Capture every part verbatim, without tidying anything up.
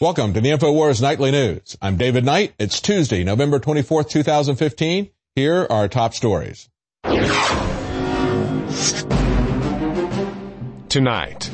Welcome to the InfoWars Nightly News. I'm David Knight. It's Tuesday, November twenty-fourth, two thousand fifteen. Here are our top stories. Tonight.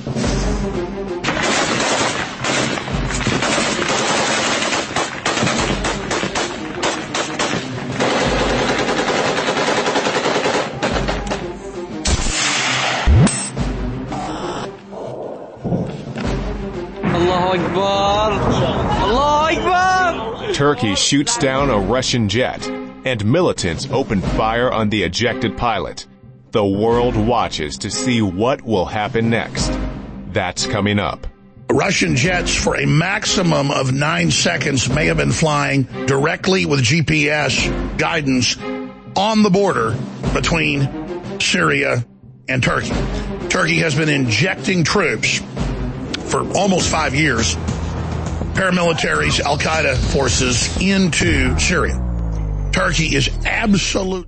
Allahu Akbar! Allahu Akbar! Turkey shoots down a Russian jet, and militants open fire on the ejected pilot. The world watches to see what will happen next. That's coming up. Russian jets, for a maximum of nine seconds, may have been flying directly with G P S guidance on the border between Syria and Turkey. Turkey has been injecting troops for almost five years, paramilitaries, Al-Qaeda forces, into Syria. Turkey is absolute.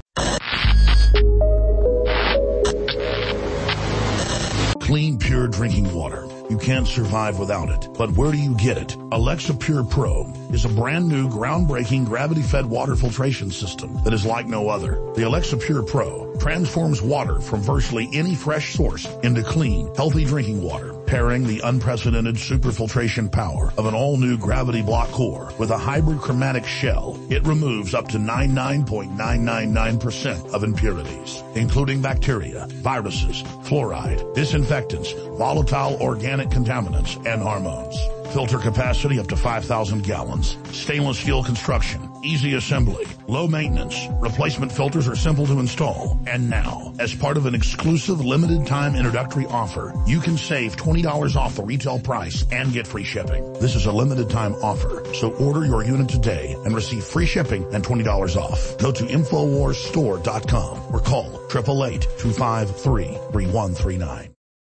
Clean, pure drinking water. You can't survive without it. But where do you get it? Alexa Pure Pro is a brand new, groundbreaking, gravity-fed water filtration system that is like no other. The Alexa Pure Pro transforms water from virtually any fresh source into clean, healthy drinking water, pairing the unprecedented superfiltration power of an all-new gravity block core with a hybrid chromatic shell. It removes up to ninety-nine point nine nine nine percent of impurities, including bacteria, viruses, fluoride, disinfectants, volatile organic contaminants, and hormones. Filter capacity up to five thousand gallons. Stainless steel construction. Easy assembly. Low maintenance. Replacement filters are simple to install. And now, as part of an exclusive limited time introductory offer, you can save twenty dollars off the retail price and get free shipping. This is a limited time offer, so order your unit today and receive free shipping and twenty dollars off. Go to infowars store dot com or call eight eight eight, two five three, three one three nine.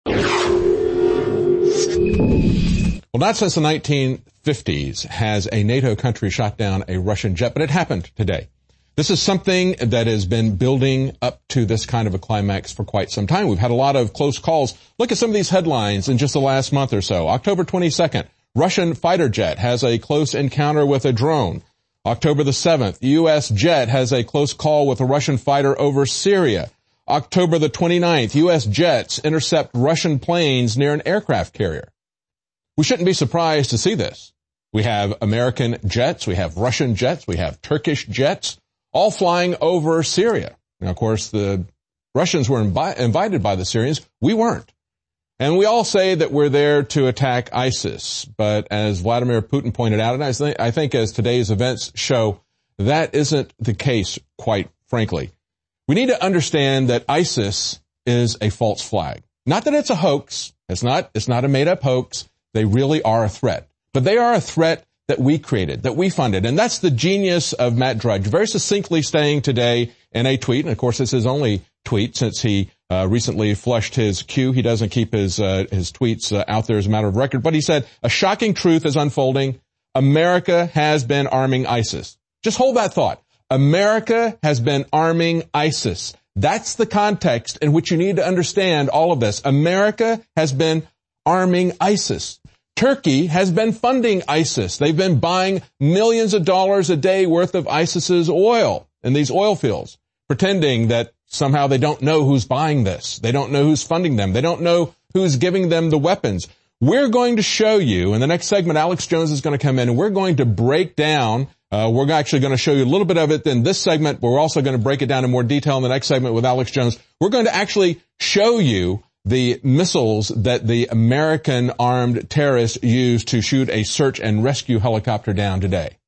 Well, not since the nineteen fifties has a NATO country shot down a Russian jet, but it happened today. This is something that has been building up to this kind of a climax for quite some time. We've had a lot of close calls. Look at some of these headlines in just the last month or so. October twenty-second, Russian fighter jet has a close encounter with a drone. October the seventh, U S jet has a close call with a Russian fighter over Syria. October the twenty-ninth, U S jets intercept Russian planes near an aircraft carrier. We shouldn't be surprised to see this. We have American jets, we have Russian jets, we have Turkish jets, all flying over Syria. Now, of course, the Russians were invi- invited by the Syrians. We weren't. And we all say that we're there to attack ISIS. But as Vladimir Putin pointed out, and I, th- I think as today's events show, that isn't the case, quite frankly. We need to understand that ISIS is a false flag. Not that it's a hoax. It's not, it's not a made-up hoax. They really are a threat. But they are a threat that we created, that we funded. And that's the genius of Matt Drudge, very succinctly saying today in a tweet, and of course it's his only tweet since he uh, recently flushed his queue. He doesn't keep his uh, his tweets uh, out there as a matter of record. But he said, a shocking truth is unfolding. America has been arming ISIS. Just hold that thought. America has been arming ISIS. That's the context in which you need to understand all of this. America has been arming ISIS. Turkey has been funding ISIS. They've been buying millions of dollars a day worth of ISIS's oil in these oil fields, pretending that somehow they don't know who's buying this. They don't know who's funding them. They don't know who's giving them the weapons. We're going to show you in the next segment. Alex Jones is going to come in and we're going to break down Uh, we're actually going to show you a little bit of it in this segment, but we're also going to break it down in more detail in the next segment with Alex Jones. We're going to actually show you the missiles that the American armed terrorists used to shoot a search and rescue helicopter down today.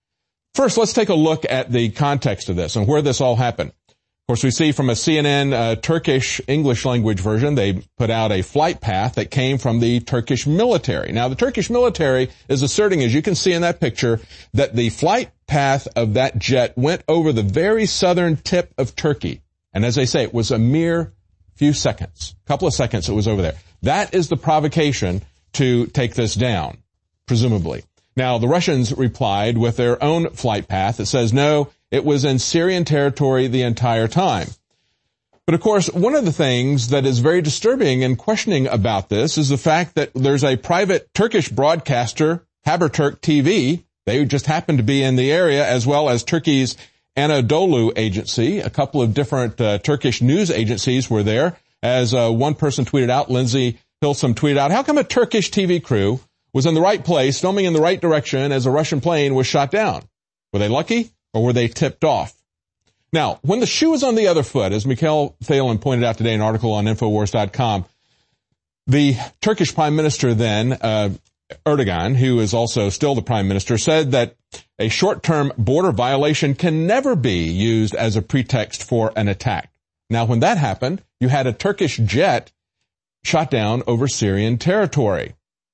First, let's take a look at the context of this and where this all happened. Of course, we see from a C N N uh, Turkish English language version, they put out a flight path that came from the Turkish military. Now, the Turkish military is asserting, as you can see in that picture, that the flight path of that jet went over the very southern tip of Turkey. And as they say, it was a mere few seconds, a couple of seconds it was over there. That is the provocation to take this down, presumably. Now, the Russians replied with their own flight path that says, no, it was in Syrian territory the entire time. But of course, one of the things that is very disturbing and questioning about this is the fact that there's a private Turkish broadcaster Haberturk T V. They just happened to be in the area, as well as Turkey's Anadolu Agency. A couple of different uh, Turkish news agencies were there. As uh, one person tweeted out, Lindsay Hilsum tweeted out, how come a Turkish T V crew was in the right place, filming in the right direction as a Russian plane was shot down? Were they lucky, or were they tipped off? Now, when the shoe is on the other foot, as Mikhail Thalen pointed out today in an article on Infowars dot com, the Turkish Prime Minister then, uh, Erdogan, who is also still the Prime Minister, said that a short-term border violation can never be used as a pretext for an attack. Now, when that happened, you had a Turkish jet shot down over Syrian territory.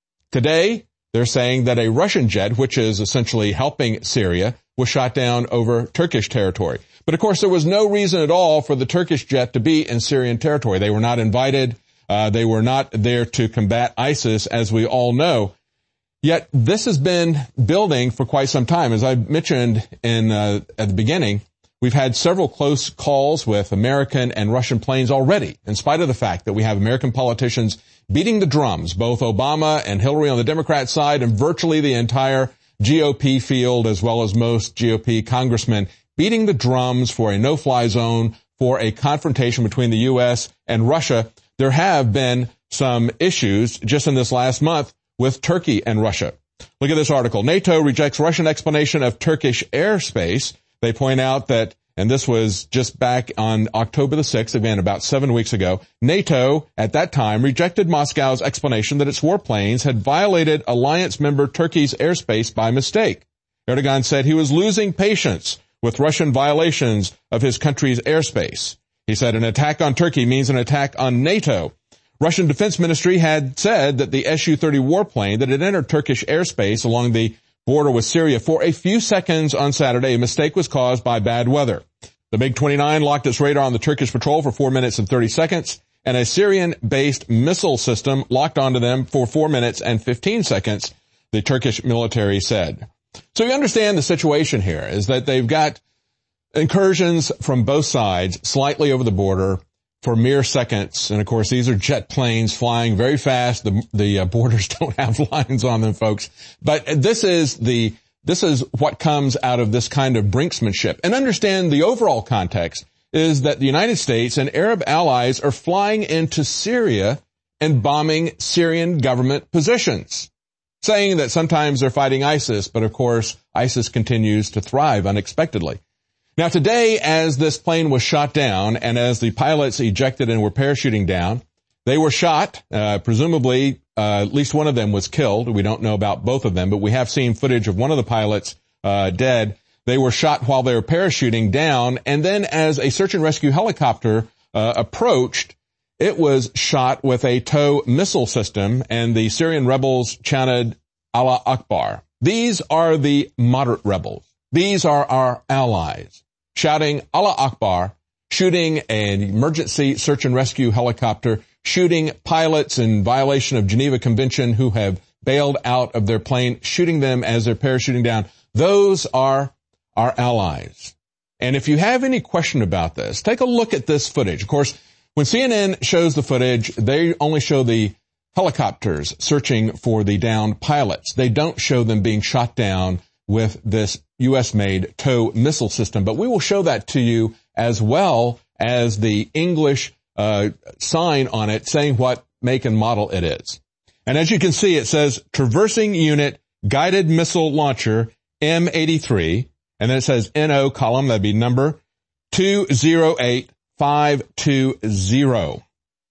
Today, they're saying that a Russian jet, which is essentially helping Syria, was shot down over Turkish territory. But of course, there was no reason at all for the Turkish jet to be in Syrian territory. They were not invited. Uh, they were not there to combat ISIS, as we all know. Yet this has been building for quite some time. As I mentioned in uh, at the beginning, we've had several close calls with American and Russian planes already, in spite of the fact that we have American politicians beating the drums, both Obama and Hillary on the Democrat side, and virtually the entire G O P field, as well as most G O P congressmen, beating the drums for a no-fly zone, for a confrontation between the U S and Russia. There have been some issues just in this last month with Turkey and Russia. Look at this article. NATO rejects Russian explanation of Turkish airspace. They point out that, and this was just back on October the sixth, again, about seven weeks ago, NATO, at that time, rejected Moscow's explanation that its warplanes had violated alliance member Turkey's airspace by mistake. Erdogan said he was losing patience with Russian violations of his country's airspace. He said an attack on Turkey means an attack on NATO. Russian Defense Ministry had said that the S U thirty warplane that had entered Turkish airspace along the border with Syria for a few seconds on Saturday, a mistake was caused by bad weather. The MiG twenty-nine locked its radar on the Turkish patrol for four minutes and thirty seconds, and a Syrian-based missile system locked onto them for four minutes and fifteen seconds, the Turkish military said. So you understand the situation here is that they've got incursions from both sides slightly over the border for mere seconds. And of course, these are jet planes flying very fast. The, the uh, borders don't have lines on them, folks. But this is the, this is what comes out of this kind of brinksmanship. And understand the overall context is that the United States and Arab allies are flying into Syria and bombing Syrian government positions, saying that sometimes they're fighting ISIS, but of course, ISIS continues to thrive unexpectedly. Now today, as this plane was shot down and as the pilots ejected and were parachuting down, they were shot. Uh, presumably, uh, at least one of them was killed. We don't know about both of them, but we have seen footage of one of the pilots uh, dead. They were shot while they were parachuting down, and then as a search and rescue helicopter uh, approached, it was shot with a tow missile system, and the Syrian rebels chanted Allah Akbar. These are the moderate rebels. These are our allies, shouting Allah Akbar, shooting an emergency search and rescue helicopter, shooting pilots in violation of Geneva Convention who have bailed out of their plane, shooting them as they're parachuting down. Those are our allies. And if you have any question about this, take a look at this footage. Of course, when C N N shows the footage, they only show the helicopters searching for the downed pilots. They don't show them being shot down with this U S-made tow missile system. But we will show that to you as well as the English uh sign on it saying what make and model it is. And as you can see, it says Traversing Unit Guided Missile Launcher M eighty-three, and then it says N O column, that'd be number two zero eight five two zero.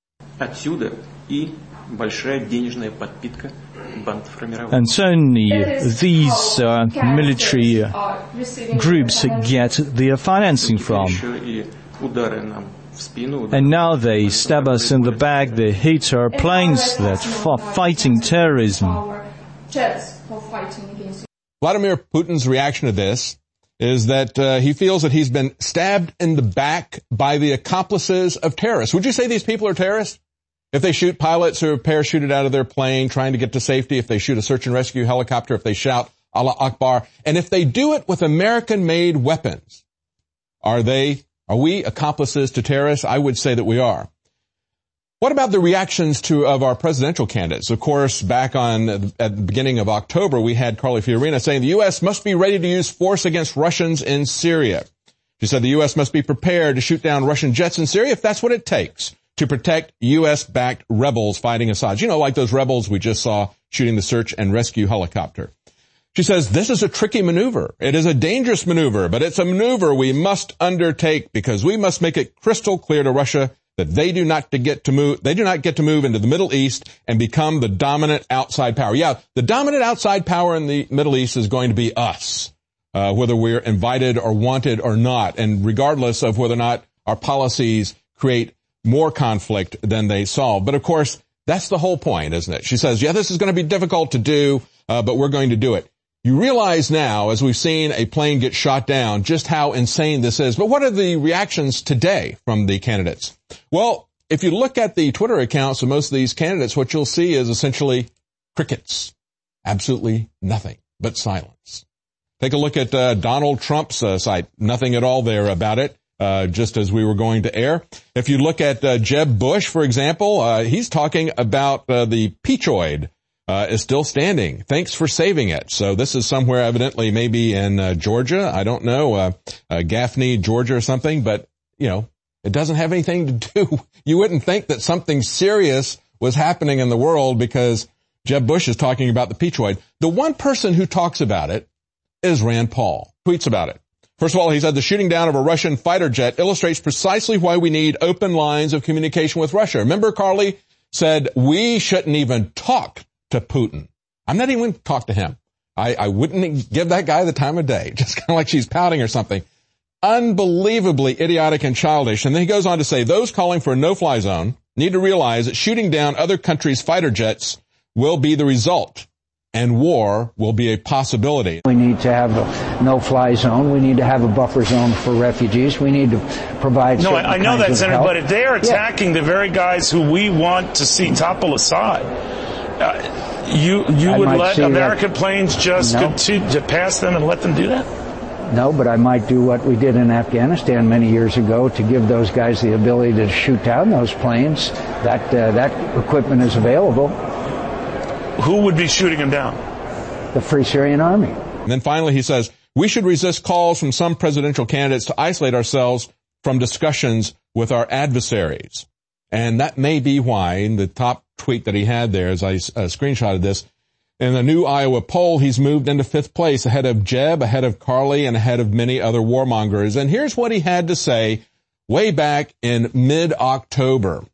Отсюда и большая денежная подпитка. And certainly these uh, military uh, groups get their financing from. And now they stab us in the back, they hit our planes that are fighting terrorism. Vladimir Putin's reaction to this is that uh, he feels that he's been stabbed in the back by the accomplices of terrorists. Would you say these people are terrorists? If they shoot pilots who are parachuted out of their plane trying to get to safety, if they shoot a search and rescue helicopter, if they shout Allah Akbar, and if they do it with American-made weapons, are they, are we accomplices to terrorists? I would say that we are. What about the reactions to of our presidential candidates? Of course, back on at the beginning of October, we had Carly Fiorina saying the U S must be ready to use force against Russians in Syria. She said the U S must be prepared to shoot down Russian jets in Syria if that's what it takes to protect U S-backed rebels fighting Assad. You know, like those rebels we just saw shooting the search and rescue helicopter. She says this is a tricky maneuver. It is a dangerous maneuver, but it's a maneuver we must undertake because we must make it crystal clear to Russia that they do not to get to move, they do not get to move into the Middle East and become the dominant outside power. Yeah, the dominant outside power in the Middle East is going to be us, uh, whether we're invited or wanted or not, and regardless of whether or not our policies create more conflict than they solve. But of course, that's the whole point, isn't it? She says, yeah, this is going to be difficult to do, uh, but we're going to do it. You realize now, as we've seen a plane get shot down, just how insane this is. But what are the reactions today from the candidates? Well, if you look at the Twitter accounts of most of these candidates, what you'll see is essentially crickets. Absolutely nothing but silence. Take a look at uh, Donald Trump's uh, site. Nothing at all there about it, uh, just as we were going to air. If you look at uh, Jeb Bush, for example, uh, he's talking about uh, the Peachoid. Uh, is still standing. Thanks for saving it. So this is somewhere evidently maybe in uh, Georgia. I don't know, uh, uh, Gaffney, Georgia or something, but, you know, it doesn't have anything to do. You wouldn't think that something serious was happening in the world because Jeb Bush is talking about the Peachoid. The one person who talks about it is Rand Paul, tweets about it. First of all, he said the shooting down of a Russian fighter jet illustrates precisely why we need open lines of communication with Russia. Remember, Carly said we shouldn't even talk to Putin. I'm not even talk to him. I, I wouldn't give that guy the time of day. Just kind of like she's pouting or something. Unbelievably idiotic and childish. And then he goes on to say, those calling for a no-fly zone need to realize that shooting down other countries' fighter jets will be the result, and war will be a possibility. We need to have a no-fly zone. We need to have a buffer zone for refugees. We need to provide. No, I, I know that, Senator, help. But if they are attacking yeah. the very guys who we want to see topple Assad, uh, you you I would let American that. planes just no. continue to pass them and let them do that? No, but I might do what we did in Afghanistan many years ago to give those guys the ability to shoot down those planes. That uh, that equipment is available. Who would be shooting them down? The Free Syrian Army. And then finally he says, we should resist calls from some presidential candidates to isolate ourselves from discussions with our adversaries. And that may be why in the top tweet that he had there, as I uh, screenshotted this, in the new Iowa poll, he's moved into fifth place, ahead of Jeb, ahead of Carly, and ahead of many other warmongers. And here's what he had to say way back in mid-October.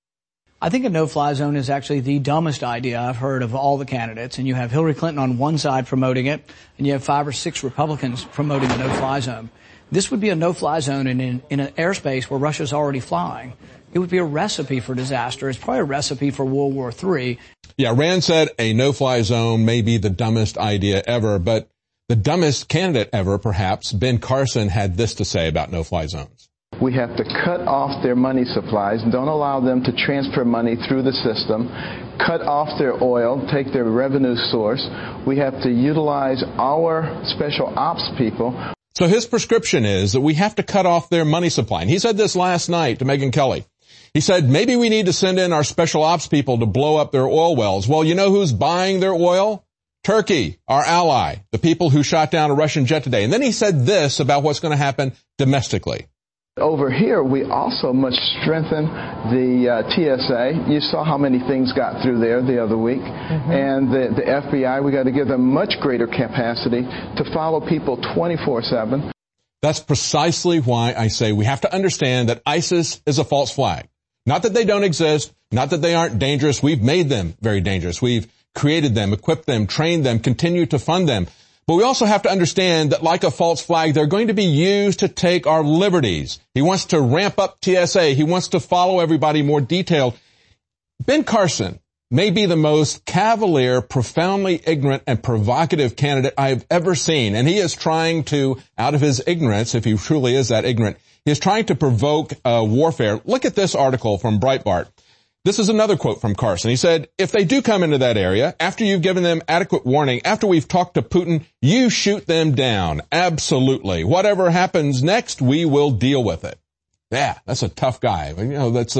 I think a no-fly zone is actually the dumbest idea I've heard of all the candidates. And you have Hillary Clinton on one side promoting it, and you have five or six Republicans promoting a no-fly zone. This would be a no-fly zone in, in, in an airspace where Russia's already flying. It would be a recipe for disaster. It's probably a recipe for World War Three. Yeah, Rand said a no-fly zone may be the dumbest idea ever, but the dumbest candidate ever, perhaps, Ben Carson, had this to say about no-fly zones. We have to cut off their money supplies, don't allow them to transfer money through the system, cut off their oil, take their revenue source. We have to utilize our special ops people. So his prescription is that we have to cut off their money supply. And he said this last night to Megyn Kelly. He said, maybe we need to send in our special ops people to blow up their oil wells. Well, you know who's buying their oil? Turkey, our ally, the people who shot down a Russian jet today. And then he said this about what's going to happen domestically. Over here, we also must strengthen the uh, T S A. You saw how many things got through there the other week. Mm-hmm. And the, the F B I, we got to give them much greater capacity to follow people twenty-four seven. That's precisely why I say we have to understand that ISIS is a false flag. Not that they don't exist, not that they aren't dangerous. We've made them very dangerous. We've created them, equipped them, trained them, continue to fund them. But we also have to understand that like a false flag, they're going to be used to take our liberties. He wants to ramp up T S A. He wants to follow everybody more detailed. Ben Carson may be the most cavalier, profoundly ignorant, and provocative candidate I've ever seen. And he is trying to, out of his ignorance, if he truly is that ignorant, he is trying to provoke uh, warfare. Look at this article from Breitbart. This is another quote from Carson. He said, if they do come into that area, after you've given them adequate warning, after we've talked to Putin, you shoot them down. Absolutely. Whatever happens next, we will deal with it. Yeah, that's a tough guy. You know, that's, uh,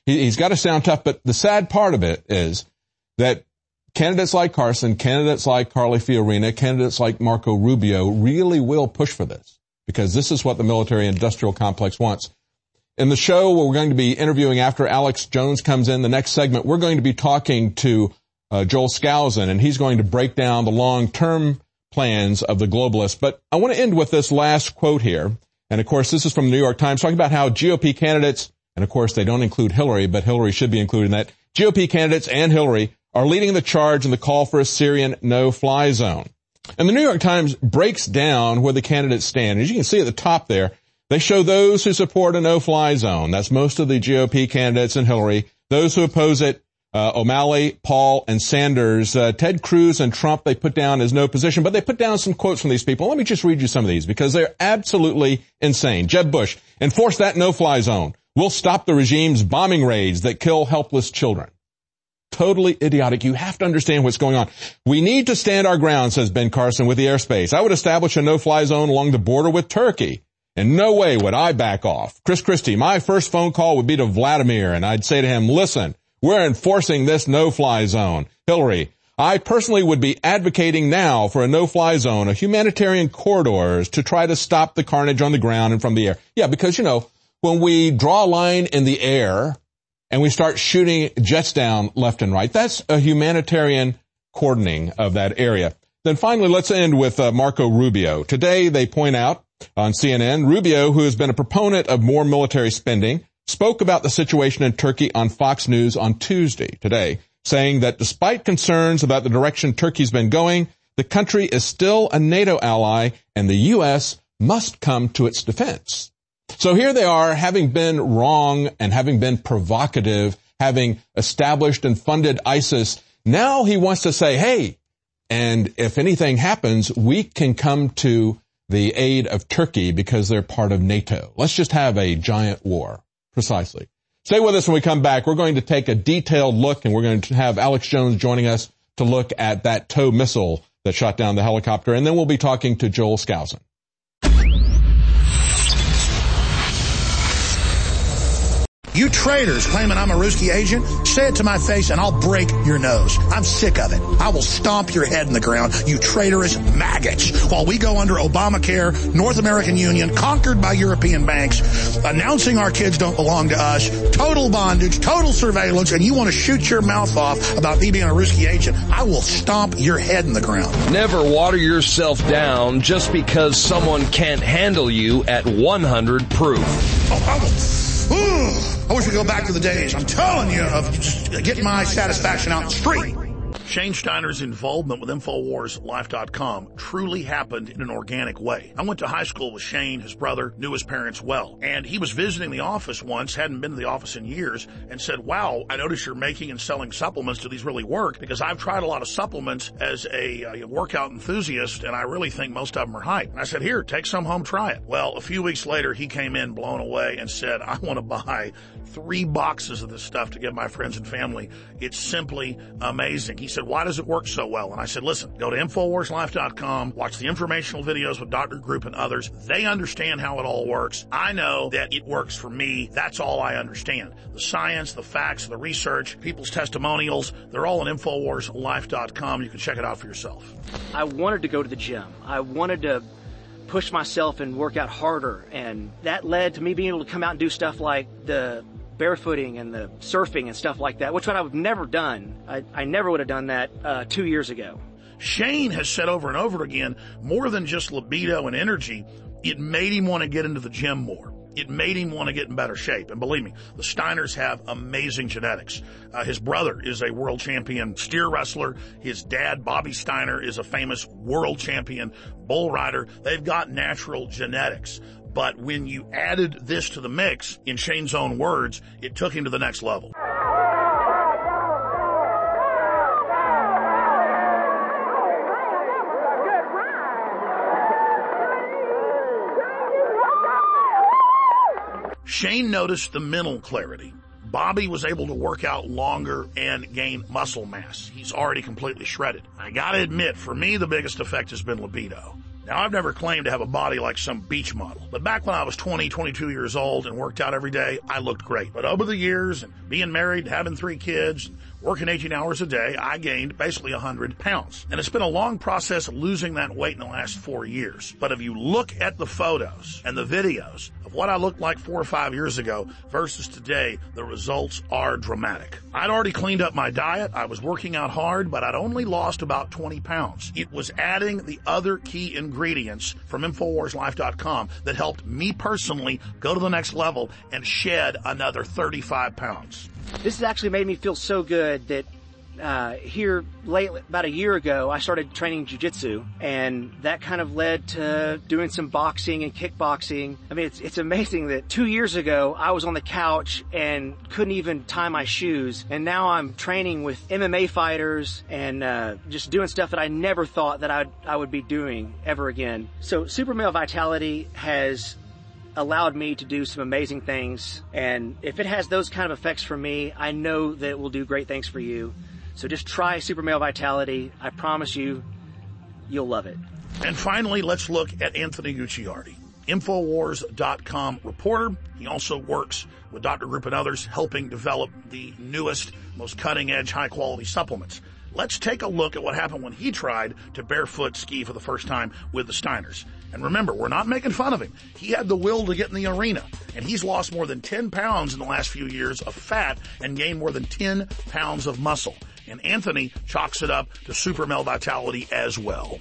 he, he's got to sound tough, but the sad part of it is that candidates like Carson, candidates like Carly Fiorina, candidates like Marco Rubio really will push for this because this is what the military-industrial complex wants. In the show where we're going to be interviewing after Alex Jones comes in, the next segment, we're going to be talking to uh, Joel Skousen, and he's going to break down the long-term plans of the globalists. But I want to end with this last quote here. And, of course, this is from the New York Times, talking about how G O P candidates, and, of course, they don't include Hillary, but Hillary should be included in that, G O P candidates and Hillary are leading the charge in the call for a Syrian no-fly zone. And the New York Times breaks down where the candidates stand. As you can see at the top there, they show those who support a no-fly zone. That's most of the G O P candidates and Hillary. Those who oppose it, uh, O'Malley, Paul, and Sanders. Uh, Ted Cruz and Trump, they put down as no position, but they put down some quotes from these people. Let me just read you some of these because they're absolutely insane. Jeb Bush, enforce that no-fly zone. We'll stop the regime's bombing raids that kill helpless children. Totally idiotic. You have to understand what's going on. We need to stand our ground, says Ben Carson, with the airspace. I would establish a no-fly zone along the border with Turkey. In no way would I back off. Chris Christie, my first phone call would be to Vladimir, and I'd say to him, listen, we're enforcing this no-fly zone. Hillary, I personally would be advocating now for a no-fly zone, a humanitarian corridors to try to stop the carnage on the ground and from the air. Yeah, because, you know, when we draw a line in the air and we start shooting jets down left and right, that's a humanitarian cordoning of that area. Then finally, let's end with uh, Marco Rubio. Today, they point out on C N N, Rubio, who has been a proponent of more military spending, spoke about the situation in Turkey on Fox News on Tuesday today, saying that despite concerns about the direction Turkey's been going, the country is still a NATO ally and the U S must come to its defense. So here they are, having been wrong and having been provocative, having established and funded ISIS. Now he wants to say, hey, and if anything happens, we can come to the aid of Turkey because they're part of NATO. Let's just have a giant war. Precisely. Stay with us when we come back. We're going to take a detailed look, and we're going to have Alex Jones joining us to look at that tow missile that shot down the helicopter, and then we'll be talking to Joel Skousen. You traitors claiming I'm a Ruski agent, say it to my face and I'll break your nose. I'm sick of it. I will stomp your head in the ground, you traitorous maggots, while we go under Obamacare, North American Union, conquered by European banks, announcing our kids don't belong to us, total bondage, total surveillance, and you want to shoot your mouth off about me being a Ruski agent. I will stomp your head in the ground. Never water yourself down just because someone can't handle you at one hundred proof. Oh, I will. I wish we could go back to the days, I'm telling you, of just getting my satisfaction out in the street. Shane Steiner's involvement with Infowars Life dot com truly happened in an organic way. I went to high school with Shane, his brother, knew his parents well, and he was visiting the office once, hadn't been to the office in years, and said, wow, I notice you're making and selling supplements. Do these really work? Because I've tried a lot of supplements as a, a workout enthusiast, and I really think most of them are hype. And I said, here, take some home, try it. Well, a few weeks later, he came in blown away and said, I want to buy three boxes of this stuff to give my friends and family. It's simply amazing. He said, why does it work so well? And I said, listen, go to Infowars Life dot com, watch the informational videos with Doctor Group and others. They understand how it all works. I know that it works for me. That's all I understand. The science, the facts, the research, people's testimonials, they're all on Infowars Life dot com. You can check it out for yourself. I wanted to go to the gym. I wanted to push myself and work out harder, and that led to me being able to come out and do stuff like the barefooting and the surfing and stuff like that, which what I've never done. I, I never would have done that uh, two years ago. Shane has said over and over again, more than just libido and energy, it made him want to get into the gym more. It made him want to get in better shape. And believe me, the Steiners have amazing genetics. Uh, his brother is a world champion steer wrestler. His dad, Bobby Steiner, is a famous world champion bull rider. They've got natural genetics. But when you added this to the mix, in Shane's own words, it took him to the next level. Shane noticed the mental clarity. Bobby was able to work out longer and gain muscle mass. He's already completely shredded. I gotta admit, for me, the biggest effect has been libido. Now, I've never claimed to have a body like some beach model, but back when I was twenty, twenty-two years old and worked out every day, I looked great. But over the years, and being married, having three kids, working eighteen hours a day, I gained basically one hundred pounds. And it's been a long process losing that weight in the last four years. But if you look at the photos and the videos of what I looked like four or five years ago versus today, the results are dramatic. I'd already cleaned up my diet. I was working out hard, but I'd only lost about twenty pounds. It was adding the other key ingredients from Infowars Life dot com that helped me personally go to the next level and shed another thirty-five pounds. This has actually made me feel so good that uh, here late, about a year ago, I started training jiu-jitsu, and that kind of led to doing some boxing and kickboxing. I mean, it's, it's amazing that two years ago, I was on the couch and couldn't even tie my shoes, and now I'm training with M M A fighters and uh, just doing stuff that I never thought that I'd, I would be doing ever again. So Super Male Vitality has allowed me to do some amazing things, and if it has those kind of effects for me, I know that it will do great things for you. So just try Super Male Vitality. I promise you, you'll love it. And finally, let's look at Anthony Gucciardi, Infowars dot com reporter. He also works with Doctor Group and others, helping develop the newest, most cutting-edge, high-quality supplements. Let's take a look at what happened when he tried to barefoot ski for the first time with the Steiners. And remember, we're not making fun of him. He had the will to get in the arena, and he's lost more than ten pounds in the last few years of fat and gained more than ten pounds of muscle. And Anthony chalks it up to Super Male Vitality as well.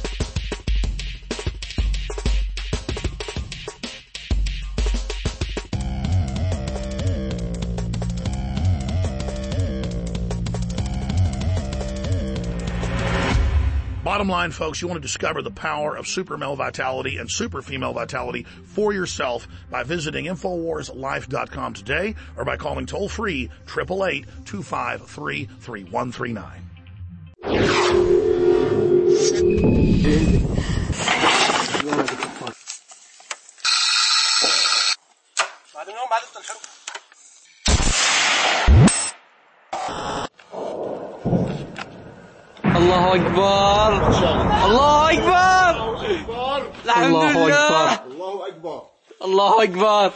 Bottom line, folks, you want to discover the power of Super Male Vitality and Super Female Vitality for yourself by visiting Infowars Life dot com today or by calling toll-free eight eight eight, two five three, three one three nine. الله أكبر الله أكبر الحمد لله الله أكبر الله أكبر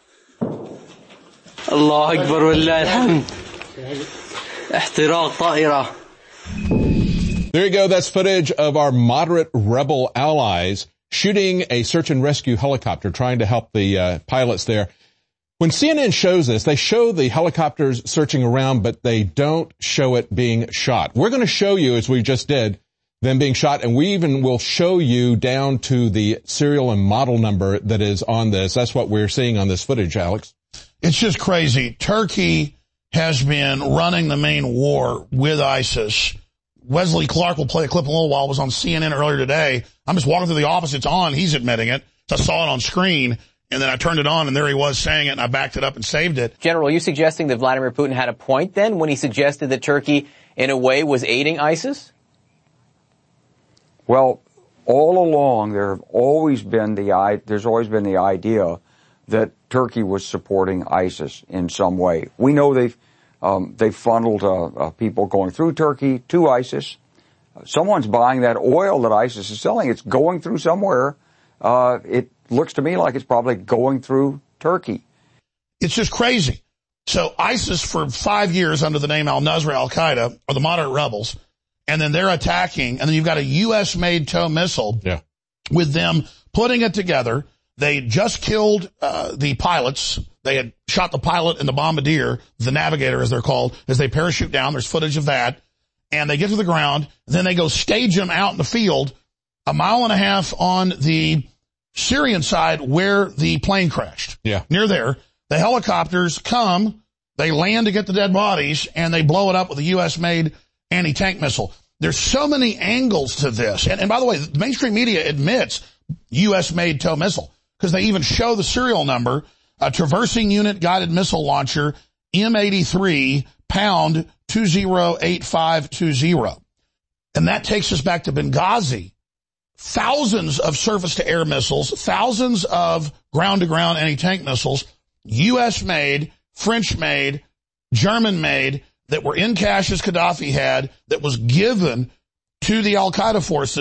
الله أكبر ولله الحمد احتراق طائرة. There you go. That's footage of our moderate rebel allies shooting a search and rescue helicopter, trying to help the uh, pilots there. When C N N shows this, they show the helicopters searching around, but they don't show it being shot. We're going to show you, as we just did, them being shot, and we even will show you down to the serial and model number that is on this. That's what we're seeing on this footage, Alex. It's just crazy. Turkey has been running the main war with ISIS. Wesley Clark will play a clip in a little while. It was on C N N earlier today. I'm just walking through the office. It's on. He's admitting it. So I saw it on screen. And then I turned it on, and there he was saying it, and I backed it up and saved it. General, are you suggesting that Vladimir Putin had a point then when he suggested that Turkey, in a way, was aiding ISIS? Well, all along, there have always been the there's always been the idea that Turkey was supporting ISIS in some way. We know they've um, they've funneled uh, uh, people going through Turkey to ISIS. Someone's buying that oil that ISIS is selling. It's going through somewhere. Uh, it looks to me like it's probably going through Turkey. It's just crazy. So ISIS, for five years under the name Al-Nusra Al-Qaeda, are the moderate rebels, and then they're attacking, and then you've got a U S-made tow missile yeah. with them putting it together. They just killed uh, the pilots. They had shot the pilot and the bombardier, the navigator as they're called, as they parachute down. There's footage of that. And they get to the ground. Then they go stage them out in the field a mile and a half on the Syrian side where the plane crashed. Yeah. Near there. The helicopters come, they land to get the dead bodies, and they blow it up with a U S-made anti-tank missile. There's so many angles to this. And, and by the way, the mainstream media admits U S-made tow missile because they even show the serial number, a traversing unit guided missile launcher, M eighty-three, pound two zero eight five two zero. And that takes us back to Benghazi. Thousands of surface-to-air missiles, thousands of ground-to-ground anti-tank missiles, U S-made, French-made, German-made, that were in caches Gaddafi had, that was given to the al-Qaeda forces that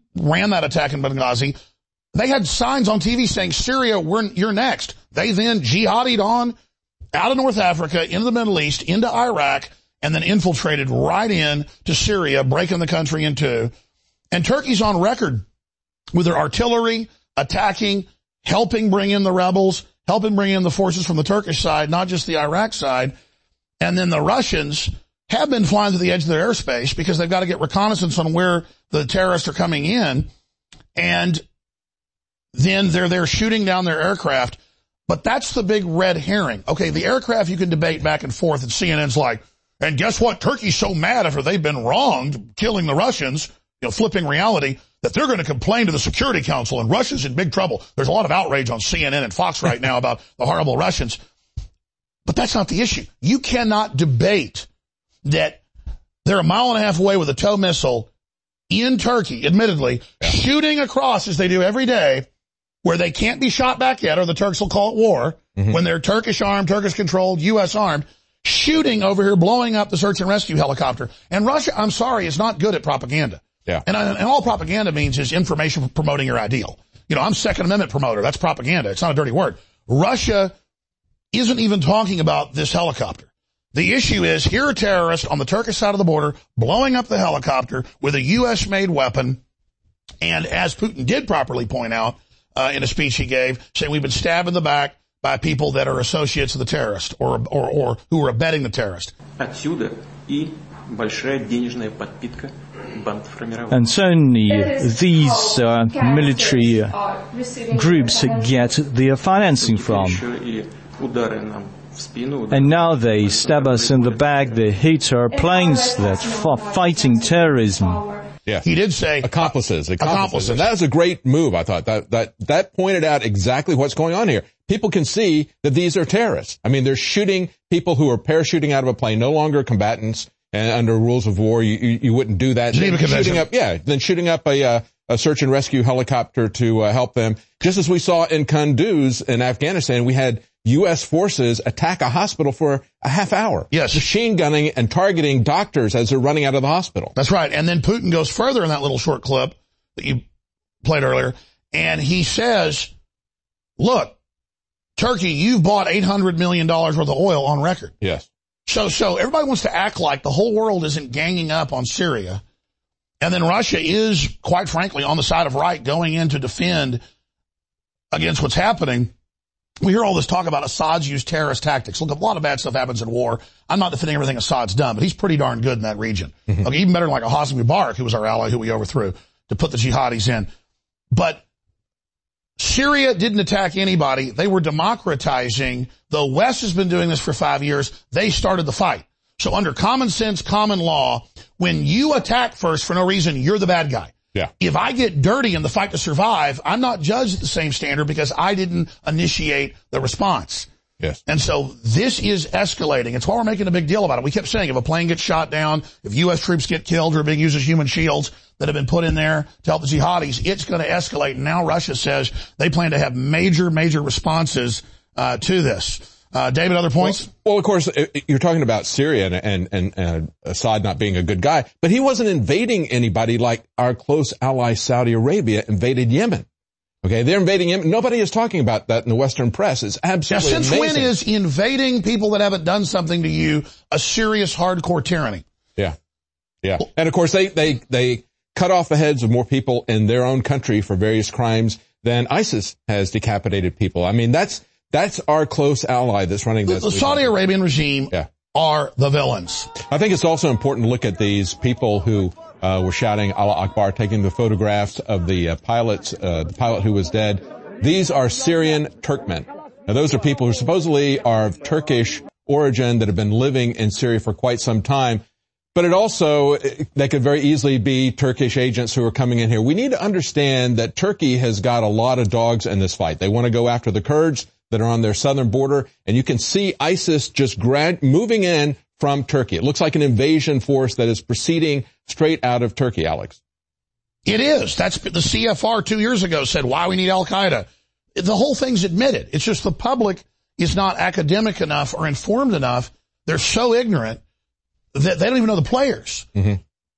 ran that attack in Benghazi, they had signs on T V saying, Syria, we're, you're next. They then jihadied on out of North Africa, into the Middle East, into Iraq, and then infiltrated right in to Syria, breaking the country in two. And Turkey's on record with their artillery, attacking, helping bring in the rebels, helping bring in the forces from the Turkish side, not just the Iraq side. And then the Russians have been flying to the edge of their airspace because they've got to get reconnaissance on where the terrorists are coming in. And then they're there shooting down their aircraft. But that's the big red herring. Okay, the aircraft you can debate back and forth, and C N N's like, and guess what? Turkey's so mad after they've been wronged, killing the Russians, you know, flipping reality, that they're going to complain to the Security Council, and Russia's in big trouble. There's a lot of outrage on C N N and Fox right now about the horrible Russians. But that's not the issue. You cannot debate that they're a mile and a half away with a TOW missile in Turkey, admittedly, yeah. shooting across as they do every day, where they can't be shot back yet, or the Turks will call it war, mm-hmm. when they're Turkish armed, Turkish controlled, U S armed, shooting over here, blowing up the search and rescue helicopter. And Russia, I'm sorry, is not good at propaganda. Yeah. And, and all propaganda means is information promoting your ideal. You know, I'm Second Amendment promoter. That's propaganda. It's not a dirty word. Russia isn't even talking about this helicopter. The issue is, here are terrorists on the Turkish side of the border blowing up the helicopter with a U S-made weapon. And as Putin did properly point out, Uh, in a speech he gave, saying we've been stabbed in the back by people that are associates of the terrorist or, or, or who are abetting the terrorist. Отсюда и большая денежная подпитка бандформирования. And certainly these uh, military uh, groups get their financing from. And now they stab us in the back, they hit our planes that are fighting terrorism. Yeah. He did say accomplices, accomplices. accomplices. And that was a great move, I thought. That, that, that pointed out exactly what's going on here. People can see that these are terrorists. I mean, they're shooting people who are parachuting out of a plane, no longer combatants, and under rules of war, you, you, you wouldn't do that. Geneva Convention. Shooting up, yeah, then shooting up a, uh, a search and rescue helicopter to uh, help them. Just as we saw in Kunduz in Afghanistan, we had U S forces attack a hospital for a half hour. Yes. Machine gunning and targeting doctors as they're running out of the hospital. That's right. And then Putin goes further in that little short clip that you played earlier, and he says, look, Turkey, you've bought eight hundred million dollars worth of oil on record. Yes. So, so everybody wants to act like the whole world isn't ganging up on Syria. And then Russia is, quite frankly, on the side of right, going in to defend against what's happening. We hear all this talk about Assad's used terrorist tactics. Look, a lot of bad stuff happens in war. I'm not defending everything Assad's done, but he's pretty darn good in that region. Mm-hmm. Okay, even better than like a Hosni Mubarak, who was our ally, who we overthrew, to put the jihadis in. But Syria didn't attack anybody. They were democratizing. The West has been doing this for five years. They started the fight. So under common sense, common law, when you attack first for no reason, you're the bad guy. Yeah. If I get dirty in the fight to survive, I'm not judged at the same standard because I didn't initiate the response. Yes. And so this is escalating. It's why we're making a big deal about it. We kept saying if a plane gets shot down, if U S troops get killed or are being used as human shields that have been put in there to help the jihadis, it's going to escalate. And now Russia says they plan to have major, major responses uh, to this. Uh, David, other points? Well, well, of course, you're talking about Syria and, and, and, and Assad not being a good guy, but he wasn't invading anybody like our close ally Saudi Arabia invaded Yemen. Okay, they're invading Yemen. Nobody is talking about that in the Western press. It's absolutely now, since amazing. when is invading people that haven't done something to you a serious hardcore tyranny? Yeah. Yeah. And of course, they, they, they cut off the heads of more people in their own country for various crimes than ISIS has decapitated people. I mean, that's, That's our close ally that's running this. The, the Saudi Arabian regime yeah. are the villains. I think it's also important to look at these people who uh, were shouting Allah Akbar, taking the photographs of the uh, pilots, uh, the pilot who was dead. These are Syrian Turkmen. Now, those are people who supposedly are of Turkish origin that have been living in Syria for quite some time. But it also, they could very easily be Turkish agents who are coming in here. We need to understand that Turkey has got a lot of dogs in this fight. They want to go after the Kurds that are on their southern border, and you can see ISIS just grad- moving in from Turkey. It looks like an invasion force that is proceeding straight out of Turkey, Alex. It is. That's the C F R two years ago said why we need Al-Qaeda. The whole thing's admitted. It's just the public is not academic enough or informed enough. They're so ignorant that they don't even know the players. Mm-hmm.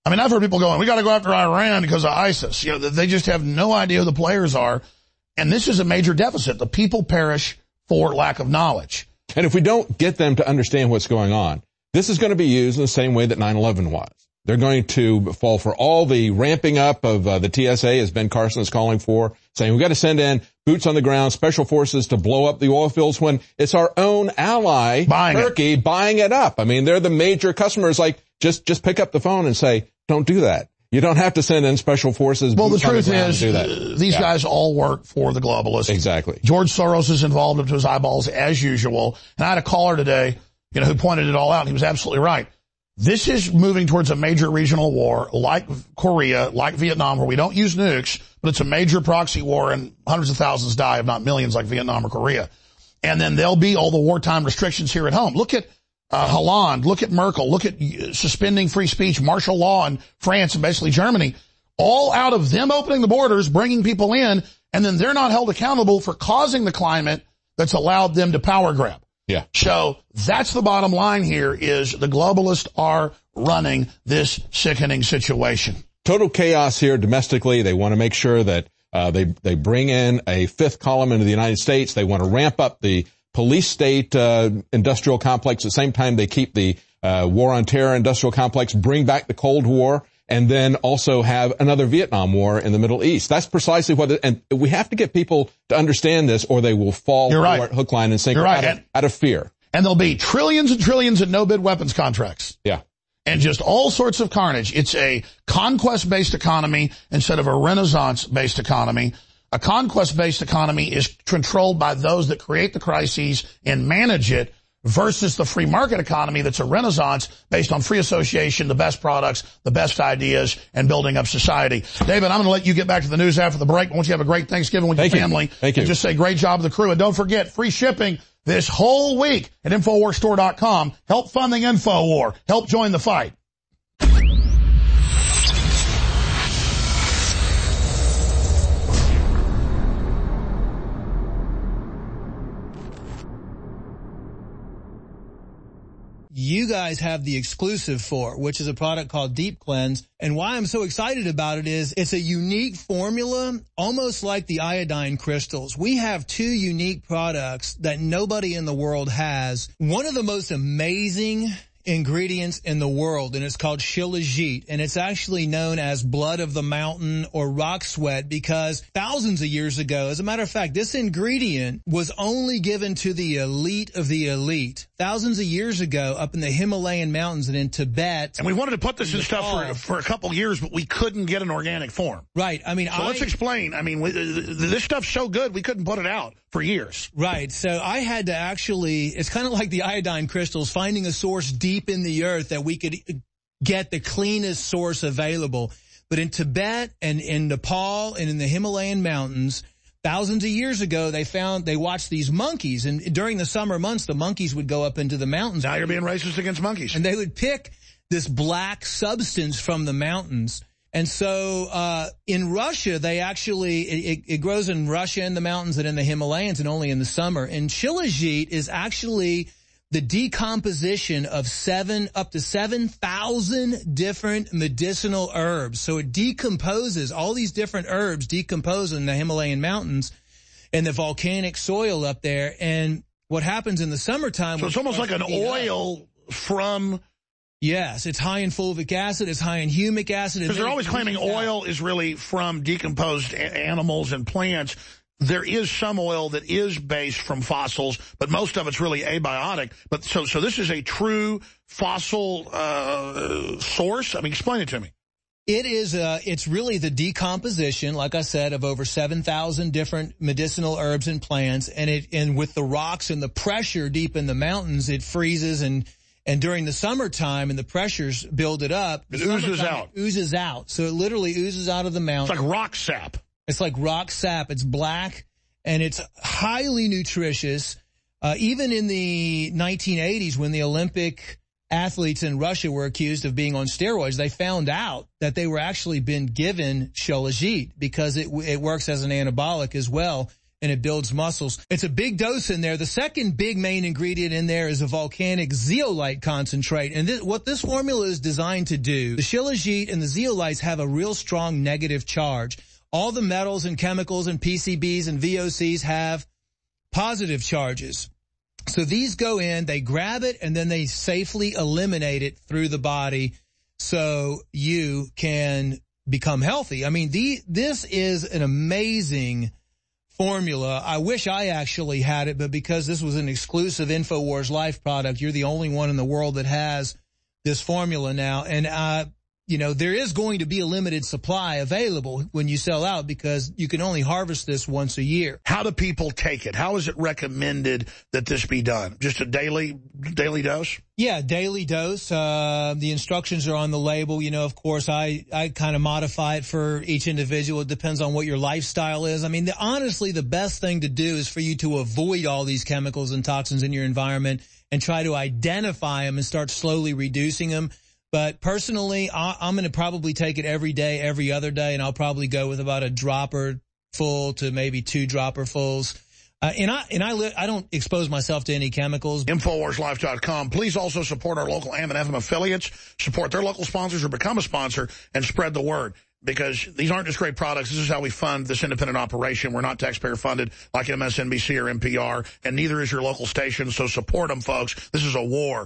I mean, I've heard people going, we got to go after Iran because of ISIS. You know, they just have no idea who the players are. And this is a major deficit. The people perish for lack of knowledge. And if we don't get them to understand what's going on, this is going to be used in the same way that nine eleven was. They're going to fall for all the ramping up of uh, the T S A, as Ben Carson is calling for, saying we've got to send in boots on the ground, special forces to blow up the oil fields when it's our own ally, buying Turkey, it. buying it up. I mean, they're the major customers. Like, just, just pick up the phone and say, don't do that. You don't have to send in special forces. Well, the truth the is, do that. Uh, these yeah. guys all work for the globalists. Exactly. George Soros is involved up to his eyeballs as usual. And I had a caller today, you know, who pointed it all out. He was absolutely right. This is moving towards a major regional war like Korea, like Vietnam, where we don't use nukes, but it's a major proxy war and hundreds of thousands die, if not millions, like Vietnam or Korea. And then there'll be all the wartime restrictions here at home. Look at uh, Hollande, look at Merkel, look at uh, suspending free speech, martial law in France and basically Germany, all out of them opening the borders, bringing people in, and then they're not held accountable for causing the climate that's allowed them to power grab. Yeah. So that's the bottom line here is the globalists are running this sickening situation. Total chaos here domestically. They want to make sure that uh, they they bring in a fifth column into the United States. They want to ramp up the police state uh, industrial complex. At the same time, they keep the uh, war on terror industrial complex, bring back the Cold War, and then also have another Vietnam War in the Middle East. That's precisely what, it, and we have to get people to understand this or they will fall You're for right. it hook, line, and sinker You're right. out, of, out of fear. And there'll be trillions and trillions in no-bid weapons contracts. Yeah. And just all sorts of carnage. It's a conquest-based economy instead of a renaissance-based economy. A conquest-based economy is controlled by those that create the crises and manage it versus the free market economy that's a renaissance based on free association, the best products, the best ideas, and building up society. David, I'm going to let you get back to the news after the break. I want you to have a great Thanksgiving with Thank your you. family. Thank you. And just say great job to the crew. And don't forget, free shipping this whole week at Infowars Store dot com. Help fund the InfoWar. Help join the fight. You guys have the exclusive for, which is a product called Deep Cleanse. And why I'm so excited about it is it's a unique formula, almost like the iodine crystals. We have two unique products that nobody in the world has. One of the most amazing ingredients in the world, and it's called Shilajit, and it's actually known as blood of the mountain or rock sweat because thousands of years ago, as a matter of fact, this ingredient was only given to the elite of the elite. Thousands of years ago, up in the Himalayan mountains and in Tibet. And we wanted to put this in stuff for, for a couple years, but we couldn't get an organic form. Right. I mean, so I, let's explain. I mean, we, this stuff's so good, we couldn't put it out for years. Right. So I had to actually, it's kind of like the iodine crystals, finding a source deep in the earth that we could get the cleanest source available. But in Tibet and in Nepal and in the Himalayan mountains, thousands of years ago, they found, they watched these monkeys, and during the summer months, the monkeys would go up into the mountains. Now you're being racist against monkeys. And they would pick this black substance from the mountains. And so, uh, in Russia, they actually, it, it grows in Russia in the mountains and in the Himalayas and only in the summer. And Shilajit is actually the decomposition of seven, up to seven thousand different medicinal herbs. So it decomposes, all these different herbs decompose in the Himalayan mountains and the volcanic soil up there. And what happens in the summertime. So it's almost like an oil up, from. Yes, it's high in fulvic acid, it's high in humic acid. Because they're always claiming oil is really from decomposed a- animals and plants. There is some oil that is based from fossils, but most of it's really abiotic. But so, so this is a true fossil uh, source? I mean, explain it to me. It is, uh, it's really the decomposition, like I said, of over seven thousand different medicinal herbs and plants. And it, and with the rocks and the pressure deep in the mountains, it freezes and, and during the summertime and the pressures build it up. It oozes out. It oozes out. So it literally oozes out of the mountain. It's like rock sap. It's like rock sap. It's black and it's highly nutritious. Uh, even in the nineteen eighties when the Olympic athletes in Russia were accused of being on steroids, they found out that they were actually been given Shilajit because it, it works as an anabolic as well. and it builds muscles. It's a big dose in there. The second big main ingredient in there is a volcanic zeolite concentrate. And this, what this formula is designed to do, the shilajit and the zeolites have a real strong negative charge. All the metals and chemicals and P C Bs and V O Cs have positive charges. So these go in, they grab it, and then they safely eliminate it through the body so you can become healthy. I mean, the, this is an amazing formula. I wish I actually had it, but because this was an exclusive InfoWars Life product, you're the only one in the world that has this formula now. And, uh, you know, there is going to be a limited supply available when you sell out because you can only harvest this once a year. How do people take it? How is it recommended that this be done? Just a daily, daily dose? Yeah, daily dose. Uh, the instructions are on the label. You know, of course, I, I kind of modify it for each individual. It depends on what your lifestyle is. I mean, the, honestly, the best thing to do is for you to avoid all these chemicals and toxins in your environment and try to identify them and start slowly reducing them. But personally, I'm going to probably take it every day, every other day, and I'll probably go with about a dropper full to maybe two dropper fulls. Uh, and I and I li- I don't expose myself to any chemicals. Infowars Life dot com. Please also support our local A M and F M affiliates, support their local sponsors or become a sponsor, and spread the word. Because these aren't just great products. This is how we fund this independent operation. We're not taxpayer funded like M S N B C or N P R, and neither is your local station. So support them, folks. This is a war.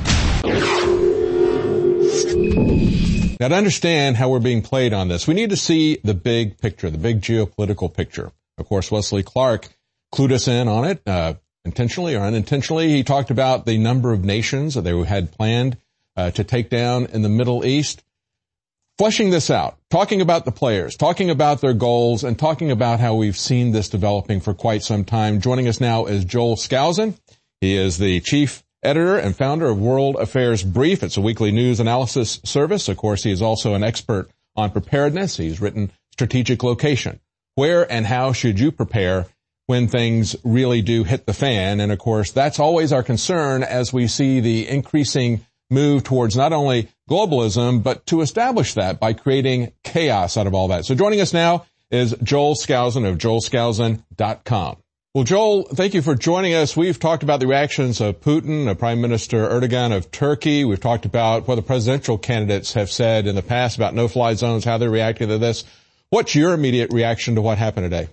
Now, to understand how we're being played on this, we need to see the big picture, the big geopolitical picture. Of course, Wesley Clark clued us in on it, uh, intentionally or unintentionally. He talked about the number of nations that they had planned uh, to take down in the Middle East. Fleshing this out, talking about the players, talking about their goals, and talking about how we've seen this developing for quite some time. Joining us now is Joel Skousen. He is the chief editor and founder of World Affairs Brief. It's a weekly news analysis service. Of course, he is also an expert on preparedness. He's written Strategic Location. Where and how should you prepare when things really do hit the fan? And of course, that's always our concern as we see the increasing move towards not only globalism, but to establish that by creating chaos out of all that. So joining us now is Joel Skousen of joel skousen dot com. Well, Joel, thank you for joining us. We've talked about the reactions of Putin, of Prime Minister Erdogan of Turkey. We've talked about what the presidential candidates have said in the past about no-fly zones, how they're reacting to this. What's your immediate reaction to what happened today?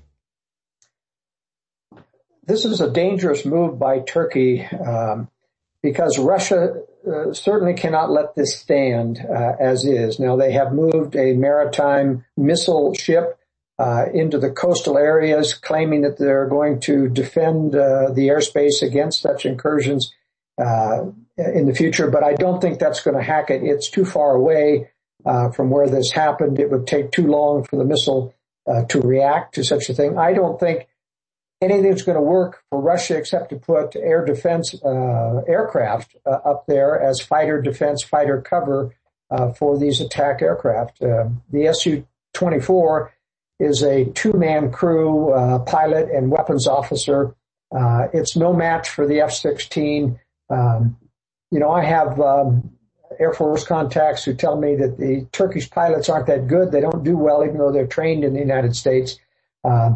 This is a dangerous move by Turkey um, because Russia uh, certainly cannot let this stand uh, as is. Now, they have moved a maritime missile ship Uh, into the coastal areas, claiming that they're going to defend uh, the airspace against such incursions uh, in the future. But I don't think that's going to hack it. It's too far away uh, from where this happened. It would take too long for the missile uh, to react to such a thing. I don't think anything's going to work for Russia except to put air defense uh, aircraft uh, up there as fighter defense, fighter cover uh, for these attack aircraft. Uh, the S U twenty-four is a two-man crew, uh, pilot and weapons officer. Uh, it's no match for the F sixteen. Um, you know, I have um, Air Force contacts who tell me that the Turkish pilots aren't that good. They don't do well, even though they're trained in the United States. Uh,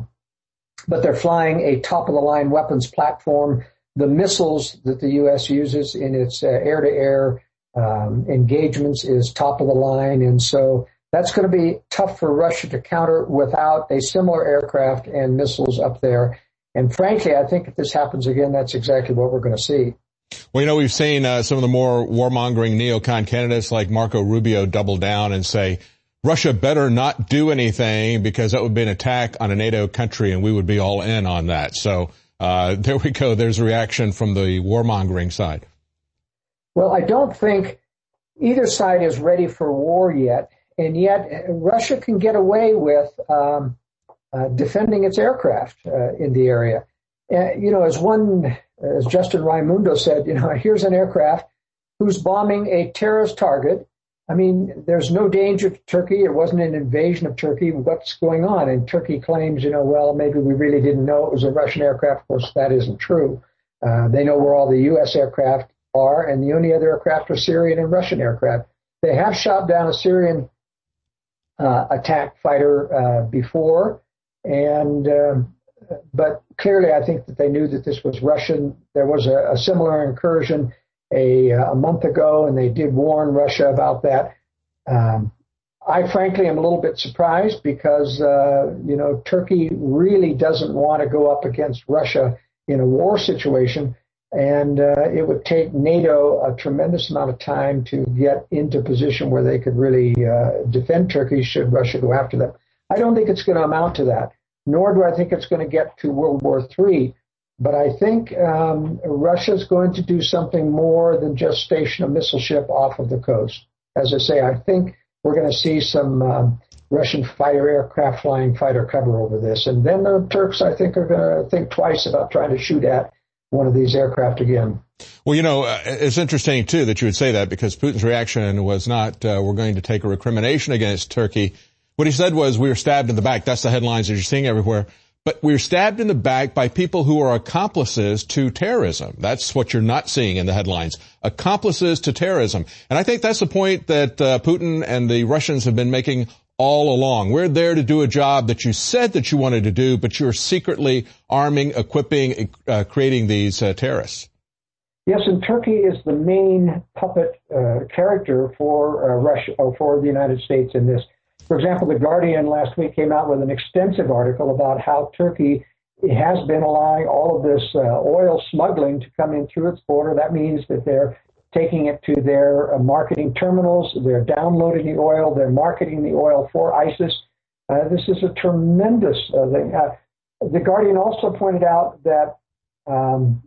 but they're flying a top-of-the-line weapons platform. The missiles that the U S uses in its uh, air-to-air um, engagements is top of the line, and so that's going to be tough for Russia to counter without a similar aircraft and missiles up there. And frankly, I think if this happens again, that's exactly what we're going to see. Well, you know, we've seen uh, some of the more warmongering neocon candidates like Marco Rubio double down and say, Russia better not do anything because that would be an attack on a NATO country and we would be all in on that. So uh, there we go. There's a reaction from the warmongering side. Well, I don't think either side is ready for war yet. And yet Russia can get away with um, uh, defending its aircraft uh, in the area. Uh, you know, as one, as Justin Raimundo said, you know, here's an aircraft who's bombing a terrorist target. I mean, there's no danger to Turkey. It wasn't an invasion of Turkey. What's going on? And Turkey claims, you know, well, maybe we really didn't know it was a Russian aircraft. Of course, that isn't true. Uh, they know where all the U S aircraft are, and the only other aircraft are Syrian and Russian aircraft. They have shot down a Syrian Uh, attack fighter uh, before, and uh, but clearly I think that they knew that this was Russian. There was a, a similar incursion a, a month ago, and they did warn Russia about that. Um, I frankly am a little bit surprised because, uh, you know, Turkey really doesn't want to go up against Russia in a war situation. And uh, it would take NATO a tremendous amount of time to get into a position where they could really uh, defend Turkey should Russia go after them. I don't think it's going to amount to that, nor do I think it's going to get to World War Three. But I think um, Russia's going to do something more than just station a missile ship off of the coast. As I say, I think we're going to see some um, Russian fighter aircraft flying fighter cover over this. And then the Turks, I think, are going to think twice about trying to shoot at one of these aircraft again. Well, you know, uh, it's interesting, too, that you would say that, because Putin's reaction was not, uh, we're going to take a recrimination against Turkey. What he said was, we were stabbed in the back. That's the headlines that you're seeing everywhere. But we were stabbed in the back by people who are accomplices to terrorism. That's what you're not seeing in the headlines. Accomplices to terrorism. And I think that's the point that uh, Putin and the Russians have been making all along. We're there to do a job that you said that you wanted to do, but you're secretly arming, equipping, uh, creating these uh, terrorists. Yes, and Turkey is the main puppet uh, character for uh, Russia, or for the United States in this. For example, The Guardian last week came out with an extensive article about how Turkey has been allowing all of this uh, oil smuggling to come in through its border. That means that they're taking it to their uh, marketing terminals. They're downloading the oil. They're marketing the oil for ISIS. Uh, this is a tremendous uh, thing. Uh, the Guardian also pointed out that um,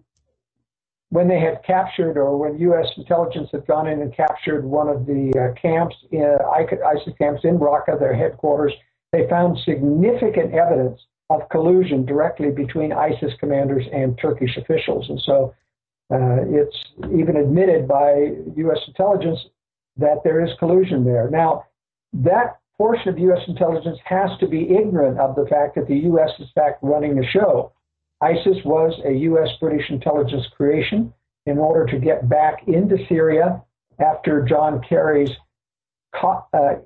when they had captured, or when U S intelligence had gone in and captured one of the uh, camps, in, ISIS camps in Raqqa, their headquarters, they found significant evidence of collusion directly between ISIS commanders and Turkish officials. And so uh, it's even admitted by U S intelligence that there is collusion there. Now, that portion of U S intelligence has to be ignorant of the fact that the U S is, in fact, running the show. ISIS was a U S British intelligence creation in order to get back into Syria after John Kerry's co- uh,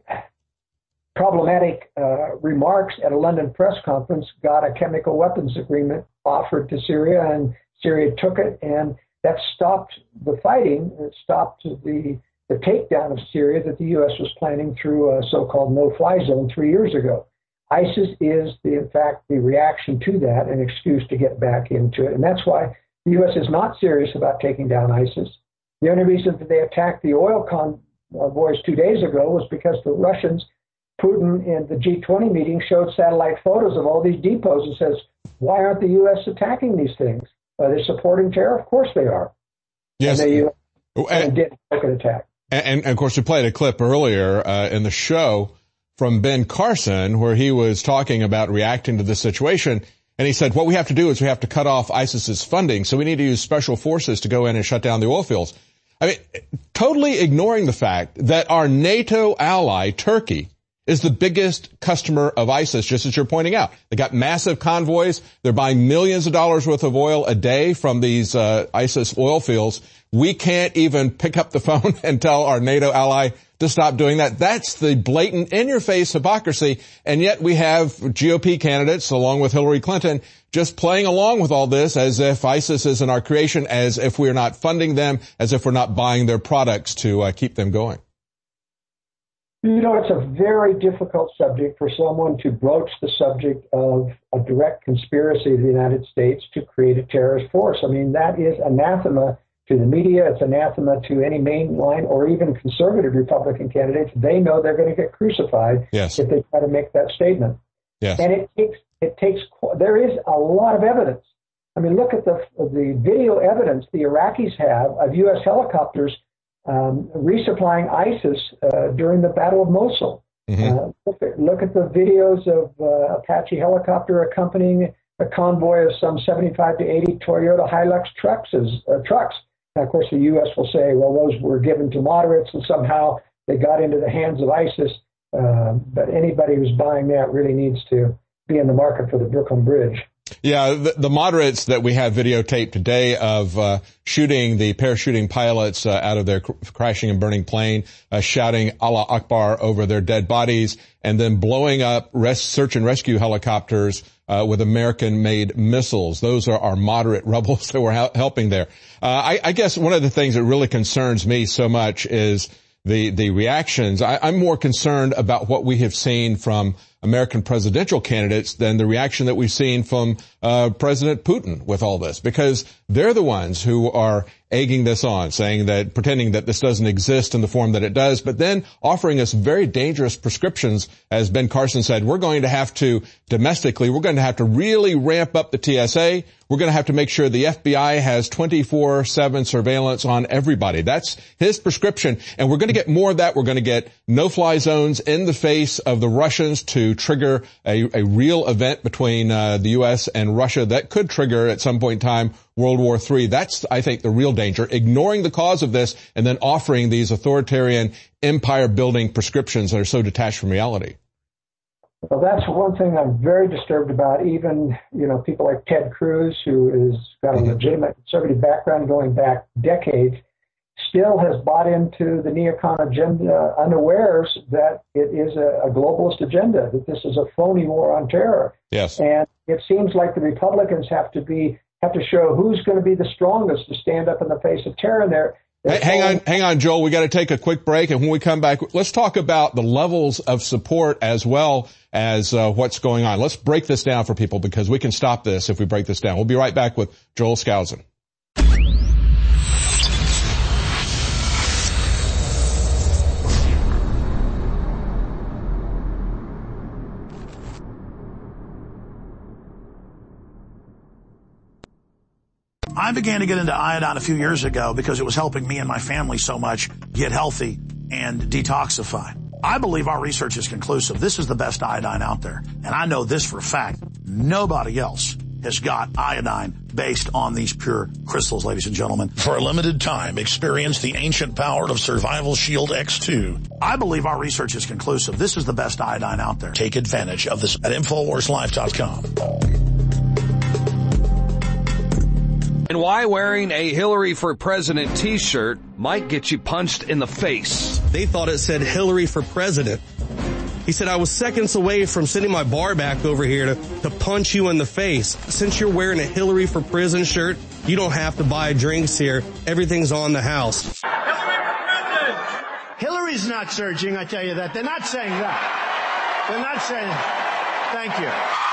problematic uh, remarks at a London press conference got a chemical weapons agreement offered to Syria, and Syria took it, and that stopped the fighting. It stopped the, the takedown of Syria that the U S was planning through a so-called no-fly zone three years ago. ISIS is, the, in fact, the reaction to that, an excuse to get back into it. And that's why the U S is not serious about taking down ISIS. The only reason that they attacked the oil convoys two days ago was because the Russians, Putin in the G twenty meeting, showed satellite photos of all these depots and says, why aren't the U S attacking these things? Are they supporting terror? Of course they are. Yes. And they uh, and, did take an attack. And, and, of course, we played a clip earlier uh, in the show from Ben Carson, where he was talking about reacting to this situation. And he said, what we have to do is we have to cut off ISIS's funding. So we need to use special forces to go in and shut down the oil fields. I mean, totally ignoring the fact that our NATO ally, Turkey, is the biggest customer of ISIS, just as you're pointing out. They got massive convoys. They're buying millions of dollars worth of oil a day from these uh, ISIS oil fields. We can't even pick up the phone and tell our NATO ally to stop doing that. That's the blatant, in-your-face hypocrisy. And yet we have G O P candidates, along with Hillary Clinton, just playing along with all this as if ISIS isn't our creation, as if we're not funding them, as if we're not buying their products to uh, keep them going. You know, it's a very difficult subject for someone to broach the subject of a direct conspiracy of the United States to create a terrorist force. I mean, that is anathema to the media. It's anathema to any mainline or even conservative Republican candidates. They know they're going to get crucified yes. if they try to make that statement. Yes. And it takes, it takes, there is a lot of evidence. I mean, look at the, the video evidence the Iraqis have of U S helicopters um, resupplying ISIS uh, during the Battle of Mosul. Mm-hmm. Uh, look, at, look at the videos of uh, Apache helicopter accompanying a convoy of some seventy-five to eighty Toyota Hilux trucks. As, uh, trucks. Now, of course, the U S will say, well, those were given to moderates and somehow they got into the hands of ISIS. Uh, but anybody who's buying that really needs to be in the market for the Brooklyn Bridge. Yeah, the, the moderates that we have videotaped today of uh, shooting the parachuting pilots uh, out of their cr- crashing and burning plane, uh, shouting Allah Akbar over their dead bodies, and then blowing up res- search and rescue helicopters uh, with American-made missiles. Those are our moderate rebels that were hel- helping there. Uh, I, I guess one of the things that really concerns me so much is the the reactions. I, I'm more concerned about what we have seen from American presidential candidates than the reaction that we've seen from uh President Putin with all this, because they're the ones who are egging this on, saying that, pretending that this doesn't exist in the form that it does, but then offering us very dangerous prescriptions. As Ben Carson said, we're going to have to, domestically, we're going to have to really ramp up the T S A. We're going to have to make sure the F B I has twenty-four seven surveillance on everybody. That's his prescription. And we're going to get more of that. We're going to get no-fly zones in the face of the Russians to trigger a, a real event between uh, the U S and Russia that could trigger at some point in time World War Three. That's, I think, the real danger, ignoring the cause of this and then offering these authoritarian empire-building prescriptions that are so detached from reality. Well, that's one thing I'm very disturbed about. Even, you know, people like Ted Cruz, who has got a legitimate conservative background going back decades, still has bought into the neocon agenda, unawares that it is a, a globalist agenda, that this is a phony war on terror. Yes. And it seems like the Republicans have to be have to show who's going to be the strongest to stand up in the face of terror. And they're, they're hang on, hang on, Joel. We got to take a quick break, and when we come back, let's talk about the levels of support as well as uh, what's going on. Let's break this down for people, because we can stop this if we break this down. We'll be right back with Joel Skousen. I began to get into iodine a few years ago because it was helping me and my family so much get healthy and detoxify. I believe our research is conclusive. This is the best iodine out there. And I know this for a fact. Nobody else has got iodine based on these pure crystals, ladies and gentlemen. For a limited time, experience the ancient power of Survival Shield X two. I believe our research is conclusive. This is the best iodine out there. Take advantage of this at Infowars Life dot com. And why wearing a Hillary for President t-shirt might get you punched in the face. They thought it said Hillary for President. He said, I was seconds away from sending my bar back over here to, to punch you in the face. Since you're wearing a Hillary for Prison shirt, you don't have to buy drinks here. Everything's on the house. Hillary's not surging, I tell you that. They're not saying that. They're not saying, thank you.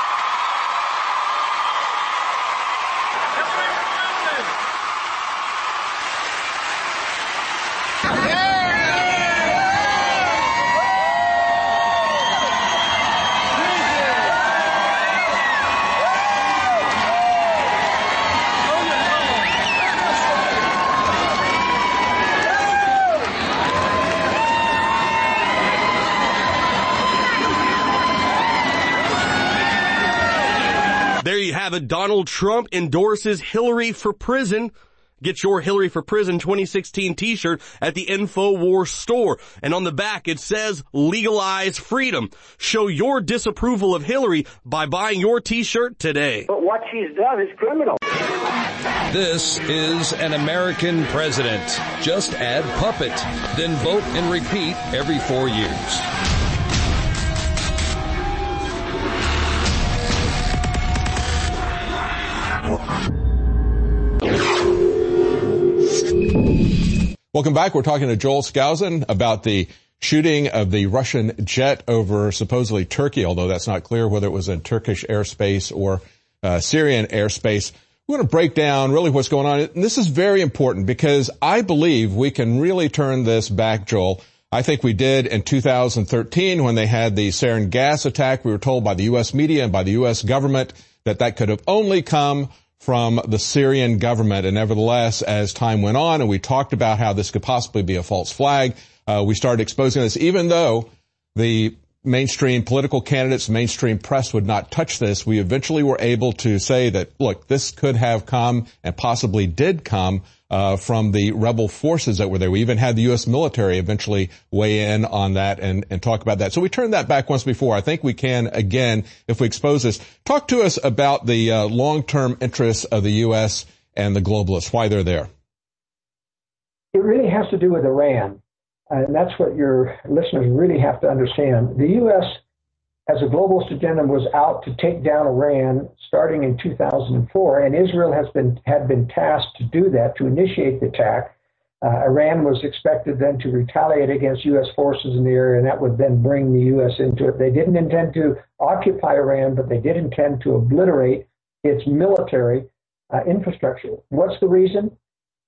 There you have it. Donald Trump endorses Hillary for Prison. Get your Hillary for Prison twenty sixteen t-shirt at the InfoWars store. And on the back it says, legalize freedom. Show your disapproval of Hillary by buying your t-shirt today. But what she's done is criminal. This is an American president. Just add puppet, then vote and repeat every four years. Welcome back. We're talking to Joel Skousen about the shooting of the Russian jet over supposedly Turkey, although that's not clear whether it was in Turkish airspace or uh, Syrian airspace. We're going to break down really what's going on. And this is very important because I believe we can really turn this back, Joel. I think we did in two thousand thirteen when they had the sarin gas attack. We were told by the U S media and by the U S government that that could have only come from the Syrian government. And nevertheless, as time went on and we talked about how this could possibly be a false flag, uh, we started exposing this, even though the mainstream political candidates, mainstream press would not touch this, we eventually were able to say that, look, this could have come and possibly did come uh, from the rebel forces that were there. We even had the U S military eventually weigh in on that and, and talk about that. So we turned that back once before. I think we can again if we expose this. Talk to us about the uh, long-term interests of the U S and the globalists, why they're there. It really has to do with Iran. And that's what your listeners really have to understand. The U S, as a globalist agenda, was out to take down Iran starting in two thousand four, and Israel has been had been tasked to do that, to initiate the attack. Uh, Iran was expected then to retaliate against U S forces in the area, and that would then bring the U S into it. They didn't intend to occupy Iran, but they did intend to obliterate its military uh, infrastructure. What's the reason?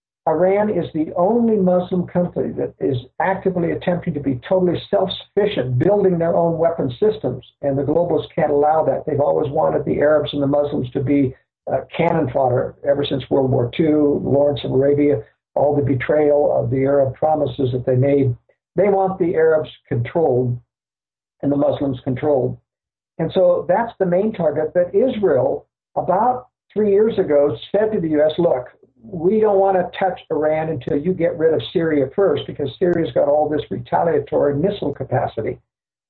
Iran is the only Muslim country that is actively attempting to be totally self-sufficient, building their own weapon systems, and the globalists can't allow that. They've always wanted the Arabs and the Muslims to be uh, cannon fodder ever since World War Two, Lawrence of Arabia, all the betrayal of the Arab promises that they made. They want the Arabs controlled and the Muslims controlled. And so that's the main target. But Israel, about three years ago, said to the U S, look, we don't want to touch Iran until you get rid of Syria first, because Syria's got all this retaliatory missile capacity.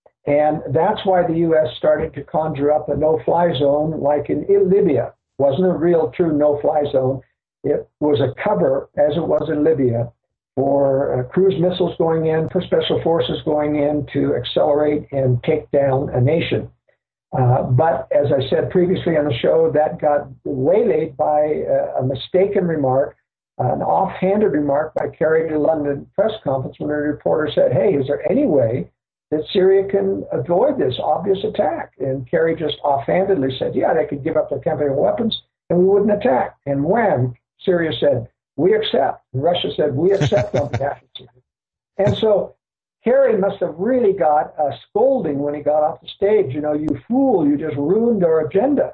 And that's why the U S started to conjure up a no-fly zone like in Libya. It wasn't a real true no-fly zone. It was a cover, as it was in Libya, for uh, cruise missiles going in, for special forces going in to accelerate and take down a nation. Uh, but as I said previously on the show, that got waylaid by uh, a mistaken remark, uh, an offhanded remark by Kerry at a London press conference when a reporter said, hey, is there any way that Syria can avoid this obvious attack? And Kerry just offhandedly said, yeah, they could give up their chemical weapons and we wouldn't attack. And when Syria said, we accept, and Russia said, we accept on behalf of Syria. And so Kerry must have really got a scolding when he got off the stage. You know, you fool, you just ruined our agenda.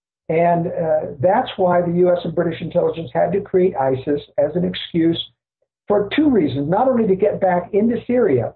And uh, that's why the U S and British intelligence had to create ISIS as an excuse for two reasons, not only to get back into Syria,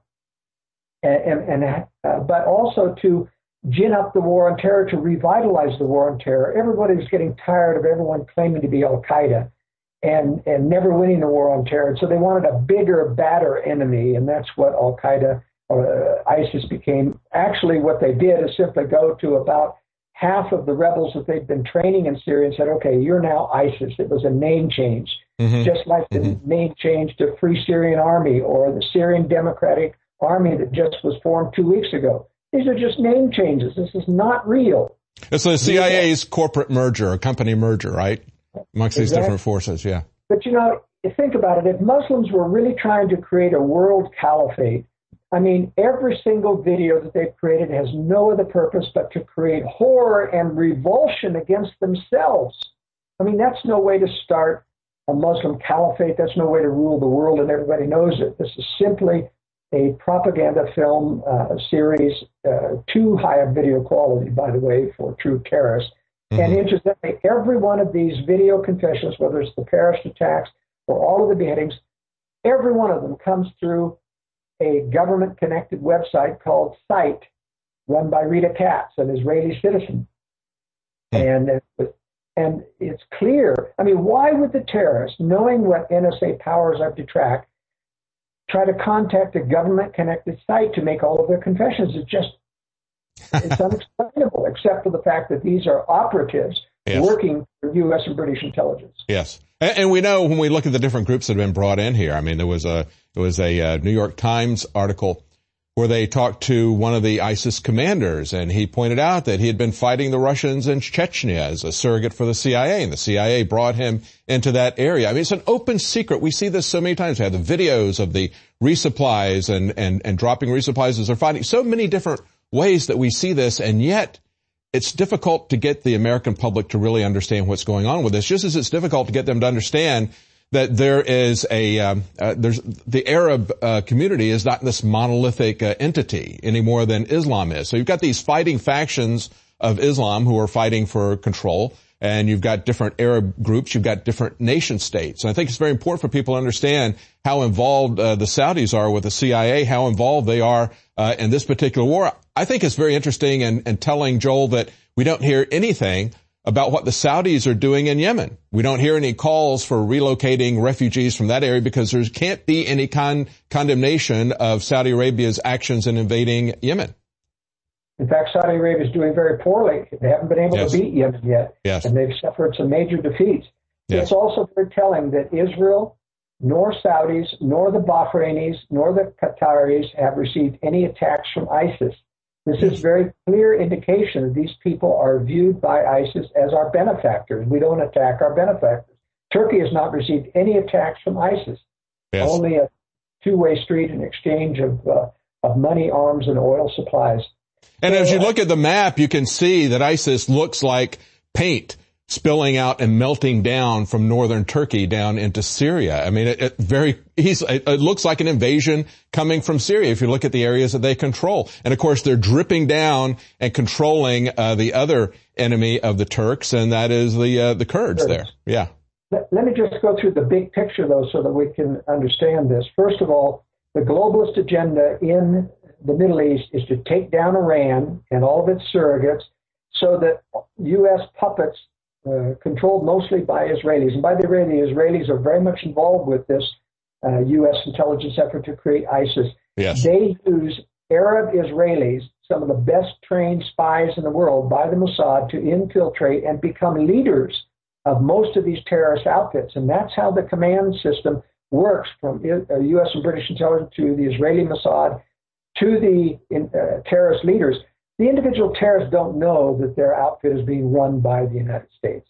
and, and, and uh, but also to gin up the war on terror, to revitalize the war on terror. Everybody was getting tired of everyone claiming to be Al-Qaeda and, and never winning the war on terror. So they wanted a bigger, badder enemy, and that's what Al-Qaeda or uh, ISIS became. Actually, what they did is simply go to about half of the rebels that they'd been training in Syria and said, okay, you're now ISIS. It was a name change, mm-hmm. just like the mm-hmm. name change to Free Syrian Army or the Syrian Democratic Army that just was formed two weeks ago. These are just name changes. This is not real. It's the C I A's corporate merger, a company merger, right? Amongst these Exactly. different forces, yeah. But, you know, think about it. If Muslims were really trying to create a world caliphate, I mean, every single video that they've created has no other purpose but to create horror and revulsion against themselves. I mean, that's no way to start a Muslim caliphate. That's no way to rule the world, and everybody knows it. This is simply a propaganda film uh, series, uh, too high of video quality, by the way, for true terrorists. Mm-hmm. And interestingly, every one of these video confessions, whether it's the Paris attacks or all of the beheadings, every one of them comes through a government-connected website called Site, run by Rita Katz, an Israeli citizen. Mm-hmm. And, and it's clear. I mean, why would the terrorists, knowing what N S A powers are to track, try to contact a government-connected site to make all of their confessions? It's just, it's unexplainable, except for the fact that these are operatives yes. working for U S and British intelligence. Yes. And, and we know when we look at the different groups that have been brought in here, I mean, there was a, there was a uh, New York Times article where they talked to one of the ISIS commanders, and he pointed out that he had been fighting the Russians in Chechnya as a surrogate for the C I A, and the C I A brought him into that area. I mean, it's an open secret. We see this so many times. We have the videos of the resupplies and, and, and dropping resupplies as they're fighting. So many different ways that we see this, and yet it's difficult to get the American public to really understand what's going on with this, just as it's difficult to get them to understand that there is a, um, uh, there's, the Arab uh, community is not this monolithic uh, entity any more than Islam is. So you've got these fighting factions of Islam who are fighting for control, and you've got different Arab groups, you've got different nation states. And I think it's very important for people to understand how involved uh, the Saudis are with the C I A, how involved they are uh, in this particular war. I think it's very interesting and, and telling, Joel, that we don't hear anything about what the Saudis are doing in Yemen. We don't hear any calls for relocating refugees from that area because there can't be any con- condemnation of Saudi Arabia's actions in invading Yemen. In fact, Saudi Arabia is doing very poorly. They haven't been able Yes. to beat Yemen yet, Yes. and they've suffered some major defeats. Yes. It's also very telling that Israel, nor Saudis, nor the Bahrainis, nor the Qataris have received any attacks from ISIS. This is very clear indication that these people are viewed by ISIS as our benefactors. We don't attack our benefactors. Turkey has not received any attacks from ISIS. Yes. Only a two-way street in exchange of uh, of money, arms, and oil supplies. And as you look at the map, you can see that ISIS looks like paint spilling out and melting down from northern Turkey down into Syria. I mean, it, it very easily, it, it looks like an invasion coming from Syria if you look at the areas that they control. And of course, they're dripping down and controlling uh, the other enemy of the Turks, and that is the uh, the Kurds there. Yeah. Let, let me just go through the big picture, though, so that we can understand this. First of all, the globalist agenda in the Middle East is to take down Iran and all of its surrogates so that U S puppets uh, controlled mostly by Israelis. And by the way, the Israelis are very much involved with this uh, U S intelligence effort to create ISIS. Yes. They use Arab Israelis, some of the best trained spies in the world, by the Mossad to infiltrate and become leaders of most of these terrorist outfits. And that's how the command system works, from U S and British intelligence to the Israeli Mossad to the uh, terrorist leaders. The individual terrorists don't know that their outfit is being run by the United States.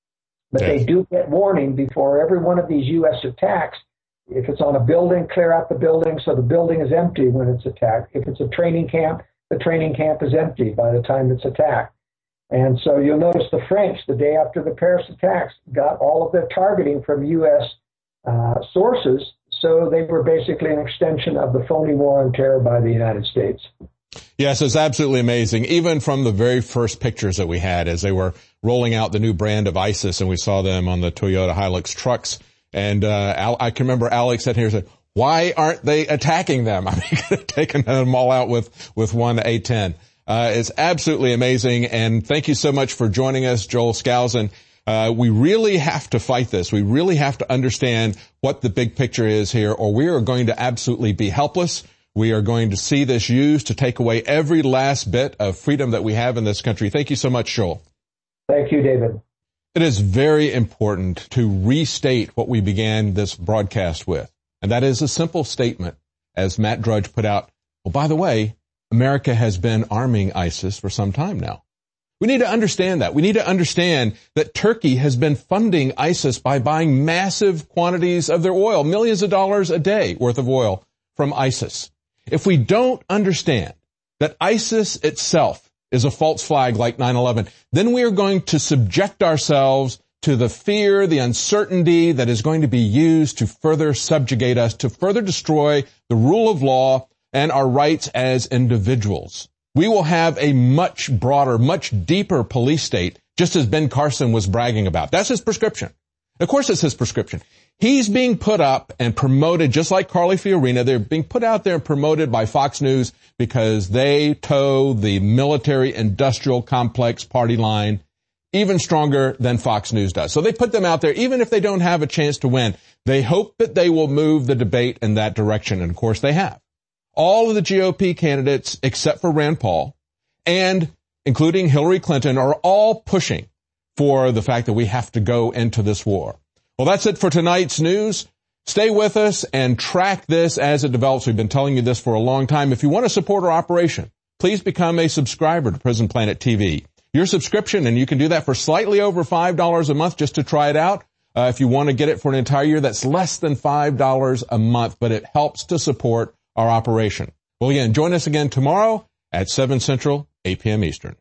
But yes. they do get warning before every one of these U S attacks. If it's on a building, clear out the building so the building is empty when it's attacked. If it's a training camp, the training camp is empty by the time it's attacked. And so you'll notice the French, the day after the Paris attacks, got all of their targeting from U S uh, sources. So they were basically an extension of the phony war on terror by the United States. Yes, it's absolutely amazing. Even from the very first pictures that we had as they were rolling out the new brand of ISIS, and we saw them on the Toyota Hilux trucks. And uh, Al- I can remember Alex sitting here and said, why aren't they attacking them? I mean, could have taken them all out with, with one A ten. Uh, it's absolutely amazing. And thank you so much for joining us, Joel Skousen. Uh, we really have to fight this. We really have to understand what the big picture is here, or we are going to absolutely be helpless. We are going to see this used to take away every last bit of freedom that we have in this country. Thank you so much, Joel. Thank you, David. It is very important to restate what we began this broadcast with, and that is a simple statement, as Matt Drudge put out. Well, by the way, America has been arming ISIS for some time now. We need to understand that. We need to understand that Turkey has been funding ISIS by buying massive quantities of their oil, millions of dollars a day worth of oil from ISIS. If we don't understand that ISIS itself is a false flag like nine eleven, then we are going to subject ourselves to the fear, the uncertainty that is going to be used to further subjugate us, to further destroy the rule of law and our rights as individuals. We will have a much broader, much deeper police state, just as Ben Carson was bragging about. That's his prescription. Of course it's his prescription. He's being put up and promoted, just like Carly Fiorina. They're being put out there and promoted by Fox News because they toe the military-industrial complex party line even stronger than Fox News does. So they put them out there, even if they don't have a chance to win. They hope that they will move the debate in that direction, and of course they have. All of the G O P candidates, except for Rand Paul, and including Hillary Clinton, are all pushing for the fact that we have to go into this war. Well, that's it for tonight's news. Stay with us and track this as it develops. We've been telling you this for a long time. If you want to support our operation, please become a subscriber to Prison Planet T V. Your subscription, and you can do that for slightly over five dollars a month just to try it out. Uh, if you want to get it for an entire year, that's less than five dollars a month, but it helps to support our operation. Well, again, join us again tomorrow at seven Central, eight p.m. Eastern.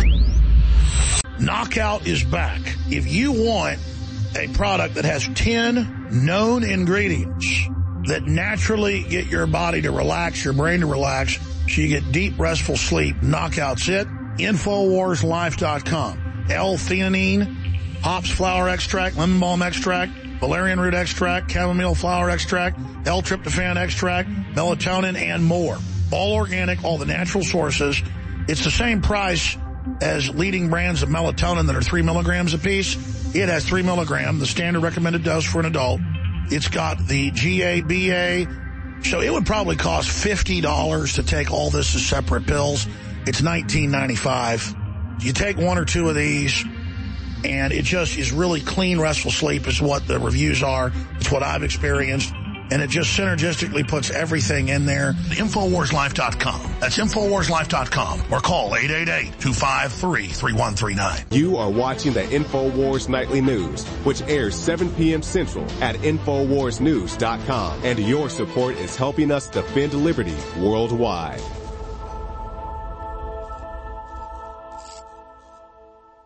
Knockout is back. If you want a product that has ten known ingredients that naturally get your body to relax, your brain to relax, so you get deep, restful sleep, Knockout's it. Infowars Life dot com. L-theanine, hops flower extract, lemon balm extract, valerian root extract, chamomile flower extract, L-tryptophan extract, melatonin, and more. All organic, all the natural sources. It's the same price as leading brands of melatonin that are three milligrams a piece. It has three milligrams, the standard recommended dose for an adult. It's got the G A B A. So it would probably cost fifty dollars to take all this as separate pills. It's nineteen ninety-five. You take one or two of these, and it just is really clean, restful sleep is what the reviews are. It's what I've experienced. And it just synergistically puts everything in there. Infowars Life dot com. That's Infowars Life dot com. Or call eight eight eight, two five three, three one three nine. You are watching the InfoWars Nightly News, which airs seven p.m. Central at Infowars News dot com. And your support is helping us defend liberty worldwide.